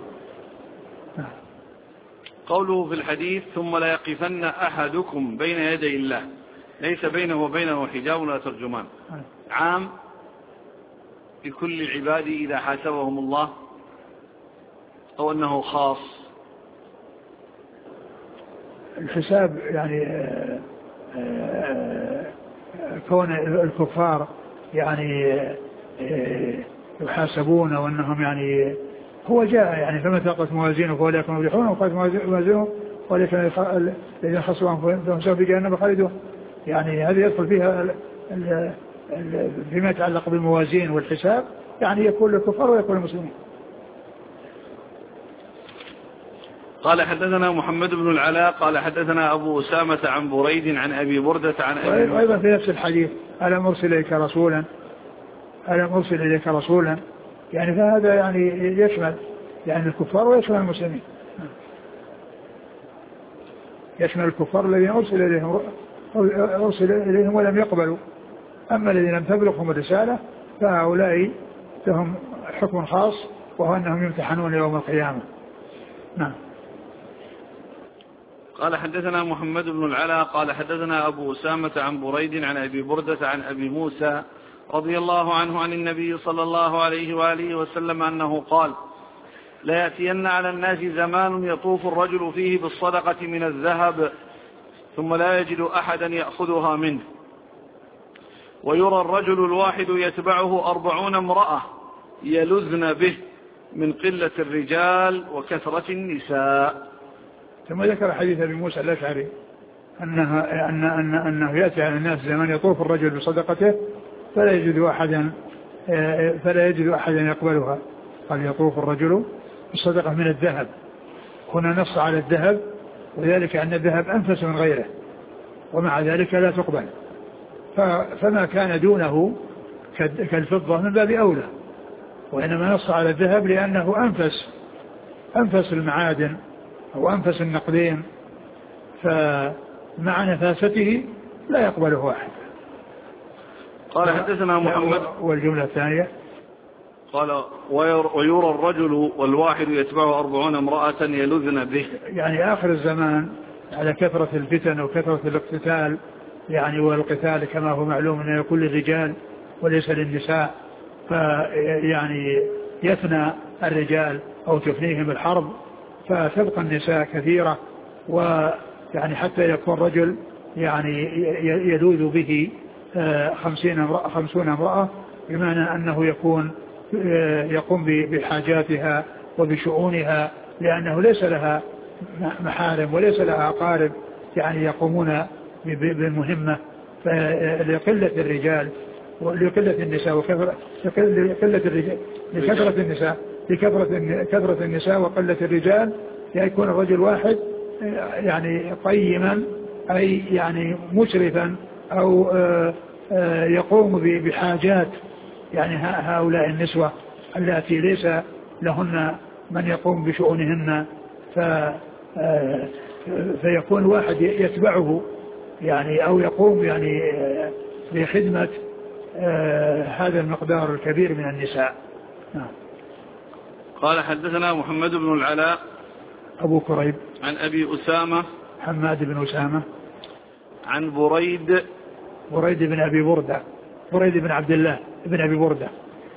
قوله في الحديث ثم لا يقفن أحدكم بين يدي الله ليس بينه وبينه حجاب ولا ترجمان، عام لكل العباد إذا حاسبهم الله، أو أنه خاص؟ الحساب يعني كون الكفار يعني يحاسبون وأنهم يعني هو جاء يعني فما ثقلت موازينه فهو ليكون مفلحون وقد موازينه ولكن الذين خسروا أنفسهم في جهنم خالدون. يعني هذه يدخل فيها ال ال ال فيما يتعلق بالموازين والحساب يعني يكون للكفار ويكون للمسلمين. قال حدثنا محمد بن العلاء قال حدثنا أبو أسامة عن بريد عن أبي بردة عن أبي وأيضا في نفس الحديث ألم أرسل إليك رسولا ألم أرسل إليك رسولا يعني فهذا يعني يشمل يعني الكفار ويشمل المسلمين، يشمل الكفار الذين أرسل إليهم أرسل إليهم ولم يقبلوا، أما الذين لم تبلغهم الرسالة فهؤلاء لهم حكم خاص وهو أنهم يمتحنون يوم القيامة. نعم. قال حدثنا محمد بن العلاء قال حدثنا أبو أسامة عن بريد عن أبي بردة عن أبي موسى رضي الله عنه عن النبي صلى الله عليه وآله وسلم أنه قال لا يأتين على الناس زمان يطوف الرجل فيه بالصدقة من الذهب ثم لا يجد أحدا يأخذها منه ويرى الرجل الواحد يتبعه أربعون امرأة يلذن به من قلة الرجال وكثرة النساء. ثم ذكر حديث أبي موسى الأشعري أنه, أن أن أنه يأتي على الناس زمان يطوف الرجل بصدقته فلا يجد أحدا فلا يجد أحدا يقبلها. قال يطوف الرجل بالصدقة من الذهب، هنا نص على الذهب وذلك أن الذهب أنفس من غيره ومع ذلك لا تقبل، فما كان دونه كالفضة من باب أولى، وإنما نص على الذهب لأنه أنفس أنفس المعادن أو أنفس النقدين فمع نفاسته لا يقبله أحد. قال حدثنا محمد. والجملة الثانية قال ويرى الرجل والواحد يتبعه أربعون امرأة يلذن به، يعني آخر الزمان على كثرة الفتن وكثرة الاقتتال يعني والقتال كما هو معلوم أنه يكون للرجال وليس للنساء، فيعني يفنى الرجال أو تفنيهم الحرب فتبقى النساء كثيرة، ويعني حتى يكون رجل يعني يلوذ به خمسين امرأة خمسون امرأة بمعنى أنه يكون يقوم بحاجاتها وبشؤونها لأنه ليس لها محارم وليس لها أقارب يعني يقومون بالمهمة، فلقلة الرجال ولقلة النساء وكثرة لقلة الرجال لكثرة النساء لكثرة كثرة النساء وقلة الرجال يكون الرجل واحد يعني قيما أي يعني مشرفا أو يقوم بحاجات يعني هؤلاء النسوة التي ليس لهن من يقوم بشؤونهن، فيكون واحد يتبعه يعني أو يقوم يعني بخدمة هذا المقدار الكبير من النساء. قال حدثنا محمد بن العلاء أبو كريب عن أبي أسامة حماد بن أسامة عن بريد بريد بن أبي بردة بريد بن عبد الله بن أبي بردة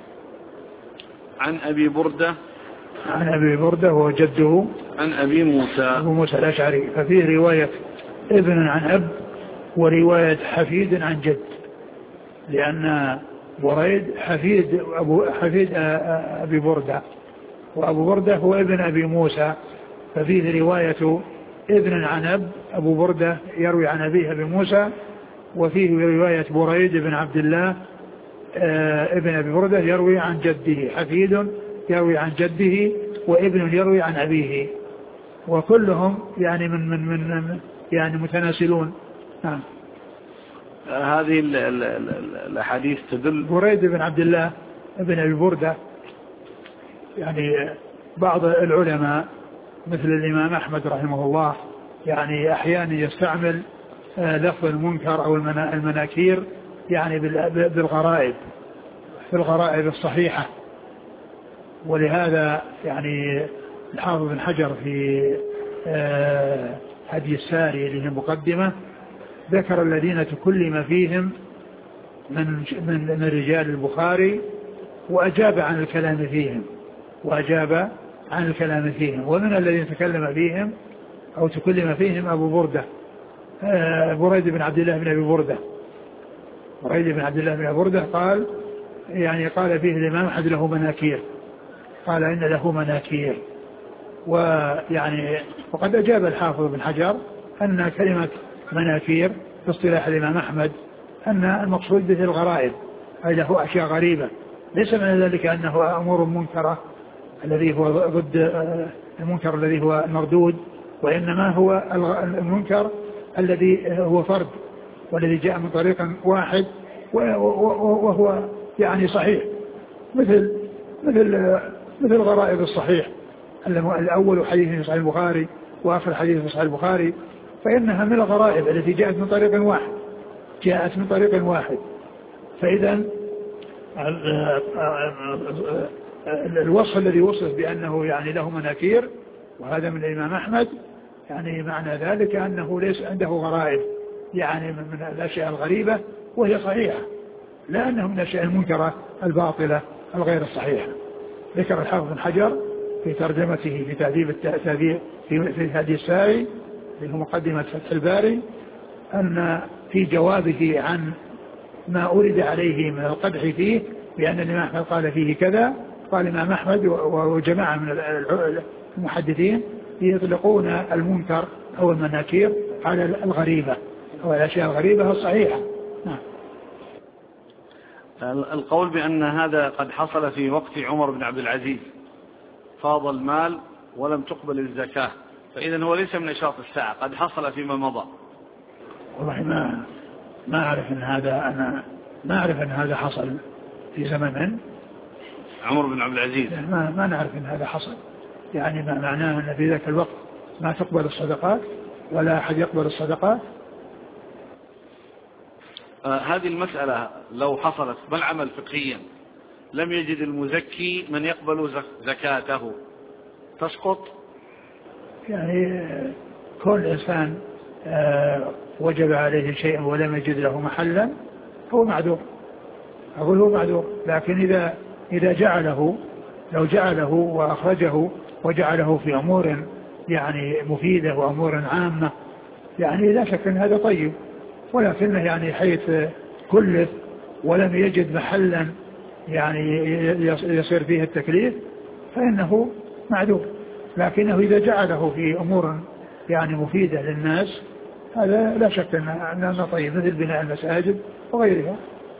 عن أبي بردة عن أبي بردة هو جده عن أبي موسى أبو موسى الأشعري، ففيه رواية ابن عن أب ورواية حفيد عن جد، لأن بريد حفيد أبو حفيد أبي بردة وأبو بردة هو ابن أبي موسى، ففيه رواية ابن عن أب أبو بردة يروي عن أبيه أبي موسى، وفيه رواية بريد بن عبد الله ابن أبي بردة يروي عن جده، حفيد يروي عن جده وابن يروي عن أبيه، وكلهم يعني من من من يعني متناسلون. نعم. هذه الأحاديث تدل. بريد بن عبد الله ابن أبي بردة يعني بعض العلماء مثل الإمام أحمد رحمه الله يعني أحيانا يستعمل لفظ المنكر أو المناكير يعني بالغرائب في الغرائب الصحيحة، ولهذا يعني الحافظ بن حجر في هدي الساري اللي هي مقدمة ذكر الذين تكلم فيهم من من من رجال البخاري وأجاب عن الكلام فيهم وأجاب عن الكلام فيهم ومن الذين تكلم فيهم أو تكلم فيهم أبو بردة بريد بن عبد الله بن أبي بردة بريد بن عبد الله بن أبي بردة قال يعني قال فيه الإمام أحد له مناكير، قال إن له مناكير. ويعني وقد أجاب الحافظ بن حجر أن كلمة مناكير في اصطلاح الإمام أحمد أن المقصود به الغرائب، أي له أشياء غريبة، ليس من ذلك أنه أمور منكرة الذي هو ضد المنكر الذي هو المردود، وإنما هو المنكر الذي هو فرد والذي جاء من طريق واحد وهو يعني صحيح، مثل مثل مثل غرائب الصحيح، الأول حديث في صحيح البخاري وآخر حديث في صحيح البخاري، فإنها من الغرائب التي جاءت من طريق واحد جاءت من طريق واحد فإذا الوصف الذي وصف بأنه يعني له مناكير وهذا من الإمام أحمد، يعني معنى ذلك أنه ليس عنده غرائب، يعني من الأشياء الغريبة وهي صحيحة، لا أنه من الأشياء المنكرة الباطلة الغير الصحيحة. ذكر الحافظ بن حجر في ترجمته في تهذيب التهذيب في هذه السائي اللي هو مقدمة فتح الباري أن في جوابه عن ما أورد عليه من القدح فيه بأن الإمام أحمد قال فيه كذا، قال الإمام أحمد وجماعة من المحدثين يطلقون المنكر أو المناكير على الغريبة أو الأشياء الغريبة الصحيحة. نعم. القول بأن هذا قد حصل في وقت عمر بن عبد العزيز، فاض المال ولم تقبل الزكاة، فإذا هو ليس من أشراط الساعة، قد حصل فيما مضى. والله ما ما أعرف أن هذا أنا ما أعرف أن هذا حصل في زمن عمر بن عبد العزيز، ما ما نعرف أن هذا حصل، يعني ما معناه أن في ذاك الوقت ما تقبل الصدقات ولا أحد يقبل الصدقات. آه هذه المسألة لو حصلت ما العمل فقهيا؟ لم يجد المزكي من يقبل زكاته تسقط؟ يعني كل إنسان آه وجب عليه شيء ولم يجد له محلا هو معذور، أقول هو معذور، لكن إذا إذا جعله لو جعله وأخرجه وجعله في أمور يعني مفيدة وأمور عامة يعني لا شك أن هذا طيب، ولكنه يعني حيث كلف ولم يجد محلا يعني يصير فيه التكليف فإنه معذور، لكنه إذا جعله في أمور يعني مفيدة للناس هذا لا شك أنه طيب، مثل بناء المساجد وغيرها،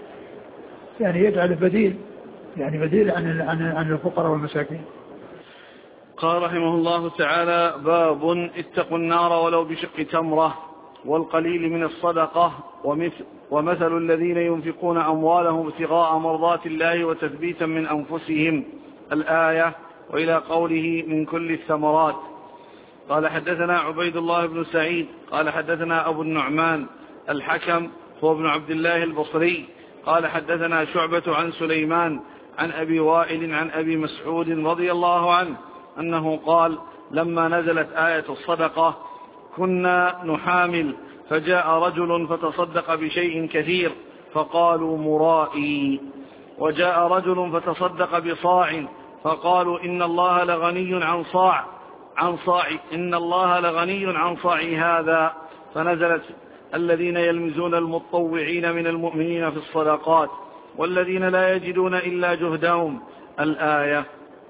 يعني يجعل بديل يعني بديل عن عن عن الفقراء والمساكين. قال رحمه الله تعالى: باب اتقوا النار ولو بشق تمرة والقليل من الصدقة ومثل, ومثل الذين ينفقون أموالهم ابتغاء مرضات الله وتثبيتا من أنفسهم الآية، وإلى قوله من كل الثمرات. قال حدثنا عبيد الله بن سعيد قال حدثنا أبو النعمان الحكم هو ابن عبد الله البصري قال حدثنا شعبة عن سليمان عن أبي وائل عن أبي مسعود رضي الله عنه أنه قال: لما نزلت آية الصدقة كنا نحامل، فجاء رجل فتصدق بشيء كثير فقالوا مرائي، وجاء رجل فتصدق بصاع فقالوا إن الله لغني عن صاع عن صاع إن الله لغني عن صاع هذا، فنزلت: الذين يلمزون المتطوعين من المؤمنين في الصدقات والذين لا يجدون إلا جهدهم الآية.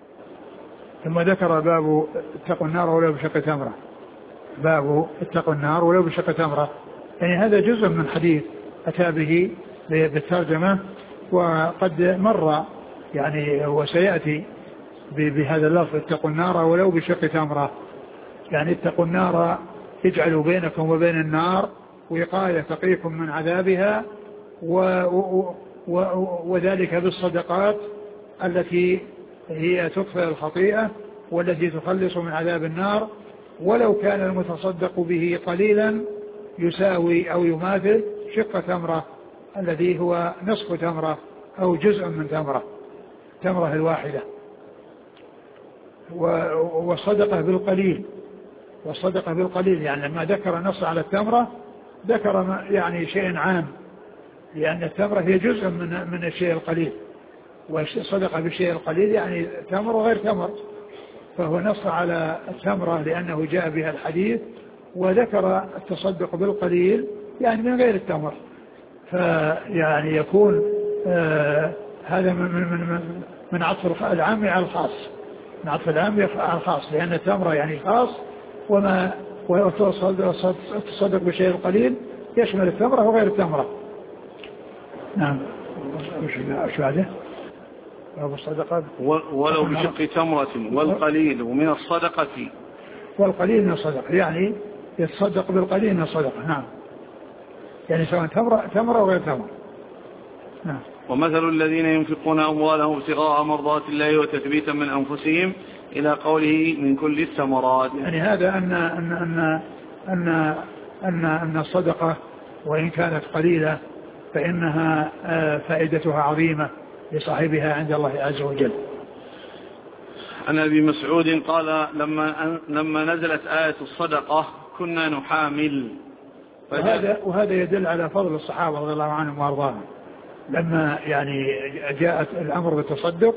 ثم ذكر باب اتقوا النار ولو بشق تمرة، باب اتقوا النار ولو بشق تمرة، يعني هذا جزء من حديث أتى به بالترجمة وقد مر يعني وسيأتي بهذا اللفظ اتقوا النار ولو بشق تمرة، يعني اتقوا النار اجعلوا بينكم وبين النار وقاية تقيكم من عذابها، و و وذلك بالصدقات التي هي تطفئ الخطيئة والتي تخلص من عذاب النار، ولو كان المتصدق به قليلا يساوي أو يماثل شق تمرة الذي هو نصف تمرة أو جزء من تمرة تمرة الواحدة. والصدقة بالقليل والصدقة بالقليل يعني لما ذكر النص على التمرة ذكر يعني شيء عام، لأن التمرة هي جزء من من الشيء القليل، والصدقة بالشيء القليل يعني تمر وغير تمر، فهو نص على التمرة لأنه جاء بها الحديث، وذكر التصدق بالقليل يعني من غير التمر، فيعني يكون آه هذا من من من, من عطف العام على الخاص، من عطف العام على الخاص، لأن التمرة يعني خاص، وما وتصدق بشيء القليل يشمل التمرة وغير التمرة. نعم. وش بعده؟ الصدقة ولو بشق تمرة والقليل ومن الصدقة، والقليل من الصدقة يعني يتصدق بالقليل من الصدقة. نعم، يعني سواء تمرة تمرة وغير تمرة. نعم. ومثل الذين ينفقون أموالهم ابتغاء مرضات الله وتثبيتا من أنفسهم إلى قوله من كل الثمرات. يعني هذا أن أن أن أن أن أن الصدقة وإن كانت قليلة فإنها فائدتها عظيمة لصاحبها عند الله عز وجل. عن أبي مسعود قال لما لما نزلت آية الصدقة كنا نحامل. وهذا وهذا يدل على فضل الصحابة رضي الله عنهم وأرضاهم، لما يعني جاءت الأمر بالتصدق،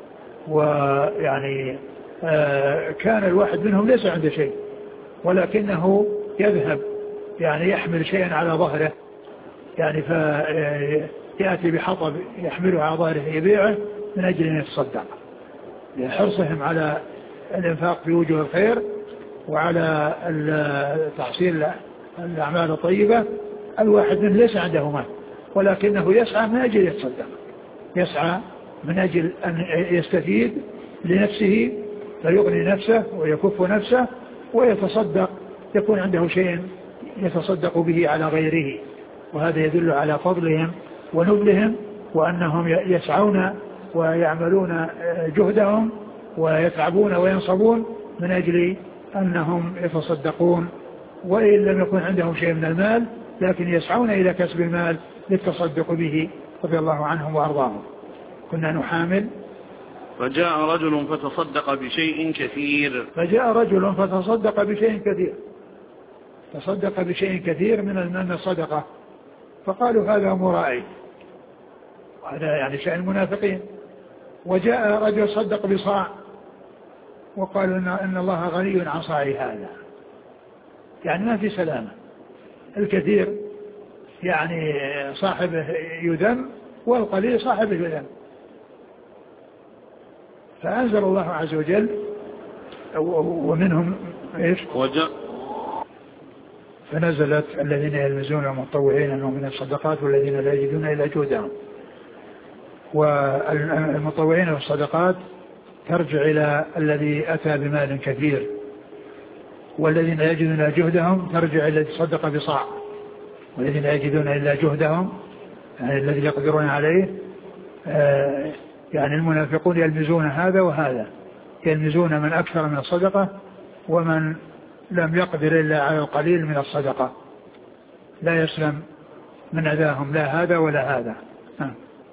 ويعني كان الواحد منهم ليس عنده شيء ولكنه يذهب يعني يحمل شيئا على ظهره، يعني فيأتي بحطب يحمله على ظهره يبيعه من أجل أن يتصدق، لحرصهم على الإنفاق في وجوه الخير وعلى تحصيل الأعمال الطيبة. الواحد منهم ليس عنده مال ولكنه يسعى من أجل يتصدق، يسعى من أجل أن يستفيد لنفسه فيغني نفسه ويكف نفسه ويتصدق، يكون عنده شيء يتصدق به على غيره. وهذا يدل على فضلهم ونبلهم، وأنهم يسعون ويعملون جهدهم ويتعبون وينصبون من أجل أنهم يتصدقون، وإن لم يكن عندهم شيء من المال لكن يسعون إلى كسب المال للتصدق به رضي الله عنهم وأرضاهم. كنا نحامل. فجاء رجل فتصدق بشيء كثير فجاء رجل فتصدق بشيء كثير تصدق بشيء كثير من المن الصدقة، فقالوا هذا مرائي، وهذا يعني شأن المنافقين. وجاء رجل صدق بصاع وقالوا إن, إن الله غني عن صاعي هذا، يعني ما في سلامة. الكثير يعني صاحبه يذم والقليل صاحبه يذم. فأنزل الله عز وجل ومنهم إيش؟ وجاء فنزلت الذين يلمزون المتطوعين أنهم من الصدقات والذين لا يجدون إلا جهدهم. والمتطوعين في الصدقات ترجع إلى الذي أتى بمال كثير، والذين لا يجدون إلا جهدهم ترجع إلى الذي صدق بصاع، والذين لا يجدون إلا جهدهم يعني الذي يقدرون عليه. آه يعني المنافقون يلمزون هذا وهذا، يلمزون من أكثر من الصدقة ومن لم يقدر إلا على القليل من الصدقة، لا يسلم من أذاهم لا هذا ولا هذا. آه.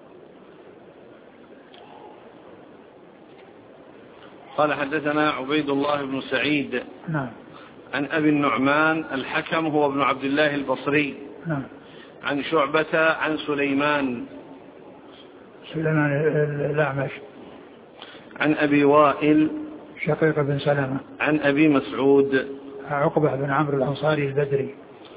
قال حدثنا عبيد الله بن سعيد نعم. عن أبي النعمان الحكم هو ابن عبد الله البصري نعم. عن شعبة عن سليمان سليمان الأعمش عن أبي وائل شقيق بن سلمة عن أبي مسعود عقبة بن عمرو الأنصاري البدري.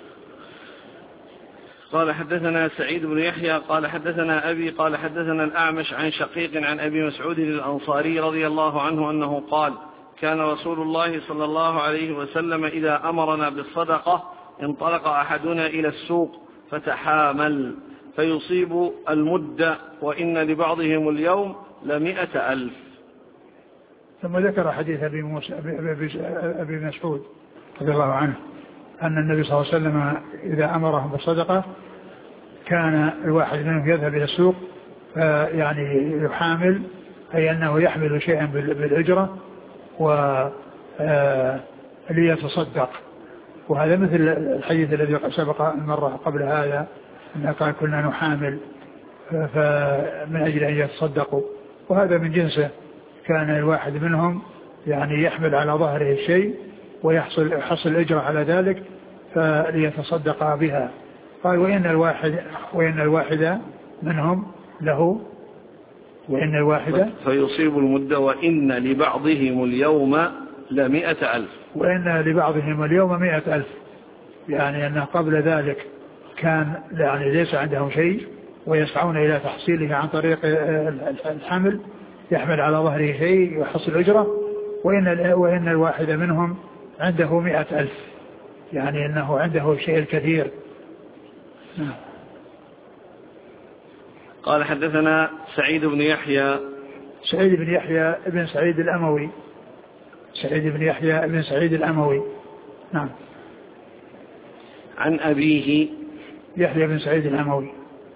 قال حدثنا سعيد بن يحيى قال حدثنا أبي قال حدثنا الأعمش عن شقيق عن أبي مسعود الأنصاري رضي الله عنه أنه قال كان رسول الله صلى الله عليه وسلم إذا أمرنا بالصدقة انطلق أحدنا إلى السوق فتحامل فيصيب المد وإن لبعضهم اليوم لمئة ألف. ثم ذكر حديث أبي, موسى أبي مسعود رضي الله عنه أن النبي صلى الله عليه وسلم إذا أمرهم بالصدقة كان الواحد منهم يذهب إلى السوق يعني يحامل، أي أنه يحمل شيئا بالأجرة وليتصدق. وهذا مثل الحديث الذي سبق المرة قبل هذا أن قال كنا نحامل من أجل أن يتصدقوا، وهذا من جنسه. كان الواحد منهم يعني يحمل على ظهره الشيء ويحصل يحصل الأجر على ذلك فليتصدق بها. قال وإن الواحد وإن الواحد منهم له وإن الواحد فيصيب المدة وإن لبعضهم اليوم لمئة ألف وإن لبعضهم اليوم مئة ألف، يعني أنه قبل ذلك كان يعني ليس عندهم شيء ويسعون إلى تحصيله عن طريق الحمل، يحمل على ظهره شيء يحصل أجرة، وإن, وإن الواحد منهم عنده مئة ألف، يعني أنه عنده شيء الكثير. قال حدثنا سعيد بن يحيى سعيد بن يحيى ابن سعيد الأموي سعيد بن يحيى ابن سعيد الأموي نعم. عن أبيه يحيى بن سعيد الأموي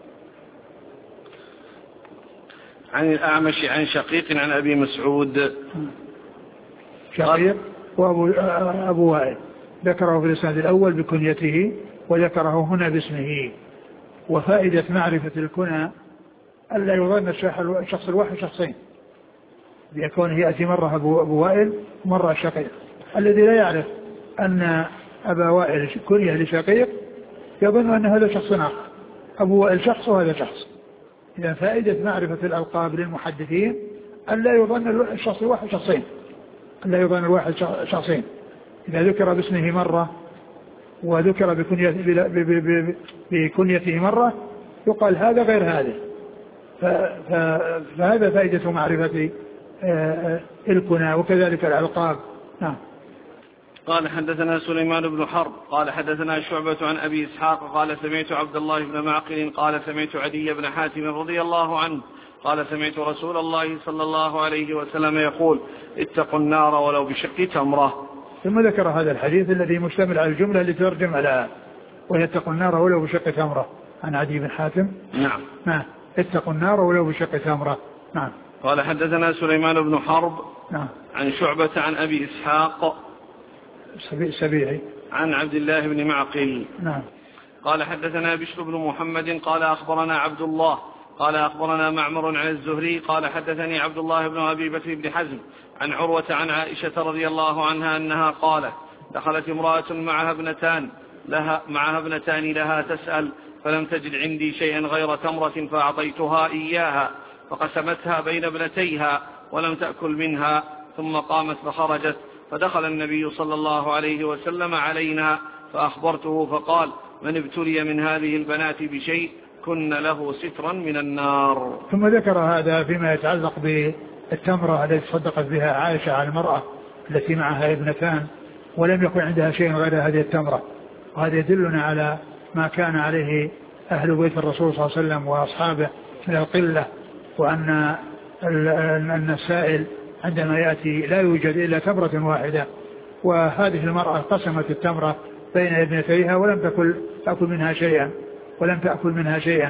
عن الأعمش عن شقيق عن أبي مسعود. شقيق وأبو أبو وائل ذكره في الإسناد الأول بكنيته وذكره هنا باسمه. وفائدة معرفة الكنى ألا يظن الشخص الواحد شخصين، بيكون يأتي مرة أبو وائل ومرة شقيق. الذي لا يعرف أن أبا وائل كنية لشقيق يظن أن هذا شخص آخر، أبو وائل شخص وهذا شخص. إذا فائدة معرفة الألقاب للمحدثين ألا يظن الشخص الواحد شخصين، ألا يظن الواحد شخصين. إذا ذكر باسمه مرة وذكر بكنيته مرة يقال هذا غير هذا. فهذا فائدة معرفة الكنى وكذلك الألقاب. نعم. قال حدثنا سليمان بن حرب قال حدثنا شعبة عن أبي إسحاق قال سمعت عبد الله بن معقل قال سمعت عدي بن حاتم رضي الله عنه قال سمعت رسول الله صلى الله عليه وسلم يقول اتقوا النار ولو بشق تمرة. ثم ذكر هذا الحديث الذي مشتمل على الجملة التي ترجم على ويتقوا النار ولو بشق تمرة عن عدي بن حاتم. نعم. نعم. اتقوا النار ولو بشق تمرة. نعم. قال حدثنا سليمان بن حرب نعم. عن شعبة عن أبي إسحاق سبيعي عن عبد الله بن معقل. نعم. قال حدثنا بشر بن محمد قال أخبرنا عبد الله قال أخبرنا معمر عن الزهري قال حدثني عبد الله بن أبي بكر بن حزم عن عروة عن عائشة رضي الله عنها أنها قالت دخلت امرأة معها ابنتان لها معها ابنتان لها تسأل فلم تجد عندي شيئا غير تمرة فأعطيتها إياها فقسمتها بين ابنتيها ولم تأكل منها ثم قامت فخرجت فدخل النبي صلى الله عليه وسلم علينا فأخبرته فقال من ابتلي من هذه البنات بشيء كن له سترا من النار. ثم ذكر هذا فيما يتعلق بالتمرة التي صدقت بها عائشة على المرأة التي معها ابنتان ولم يكن عندها شيء غير هذه التمرة. وهذا يدلنا على ما كان عليه أهل بيت الرسول صلى الله عليه وسلم وأصحابه من القلة، وأن أن السائل عندما يأتي لا يوجد إلا تمرة واحدة، وهذه المرأة قسمت التمرة بين ابنتيها ولم تأكل تأكل منها شيئا ولم تأكل منها شيئا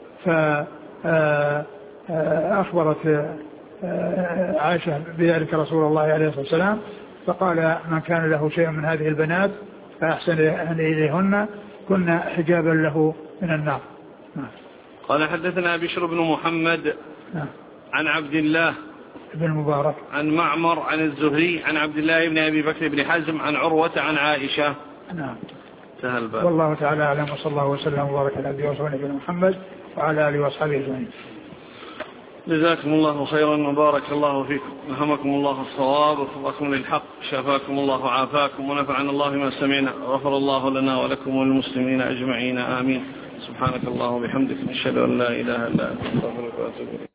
فأخبرت عائشة بذلك رسول الله عليه الصلاة والسلام فقال من كان له شيء من هذه البنات فأحسن إليهن كنا حجابا له من النار. قال حدثنا بشر بن محمد عن عبد الله بن المبارك عن معمر عن الزهري عن عبد الله بن أبي بكر بن حزم عن عروة عن عائشة. نعم. سهل باب. والله تعالى أعلم وصلى الله وسلم وبارك على عبده ورسوله نبينا محمد وعلى آله وأصحابه أجمعين. جزاكم الله خيرا وبارك الله فيكم، ألهمكم الله الصواب ووفقكم للحق، شفاكم الله وعافاكم ونفعنا الله ما سمعنا، غفر الله لنا ولكم وللمسلمين أجمعين آمين. سبحانك اللهم وبحمدك نشهد أن لا إله إلا أنت نستغفرك ونتوب إليك.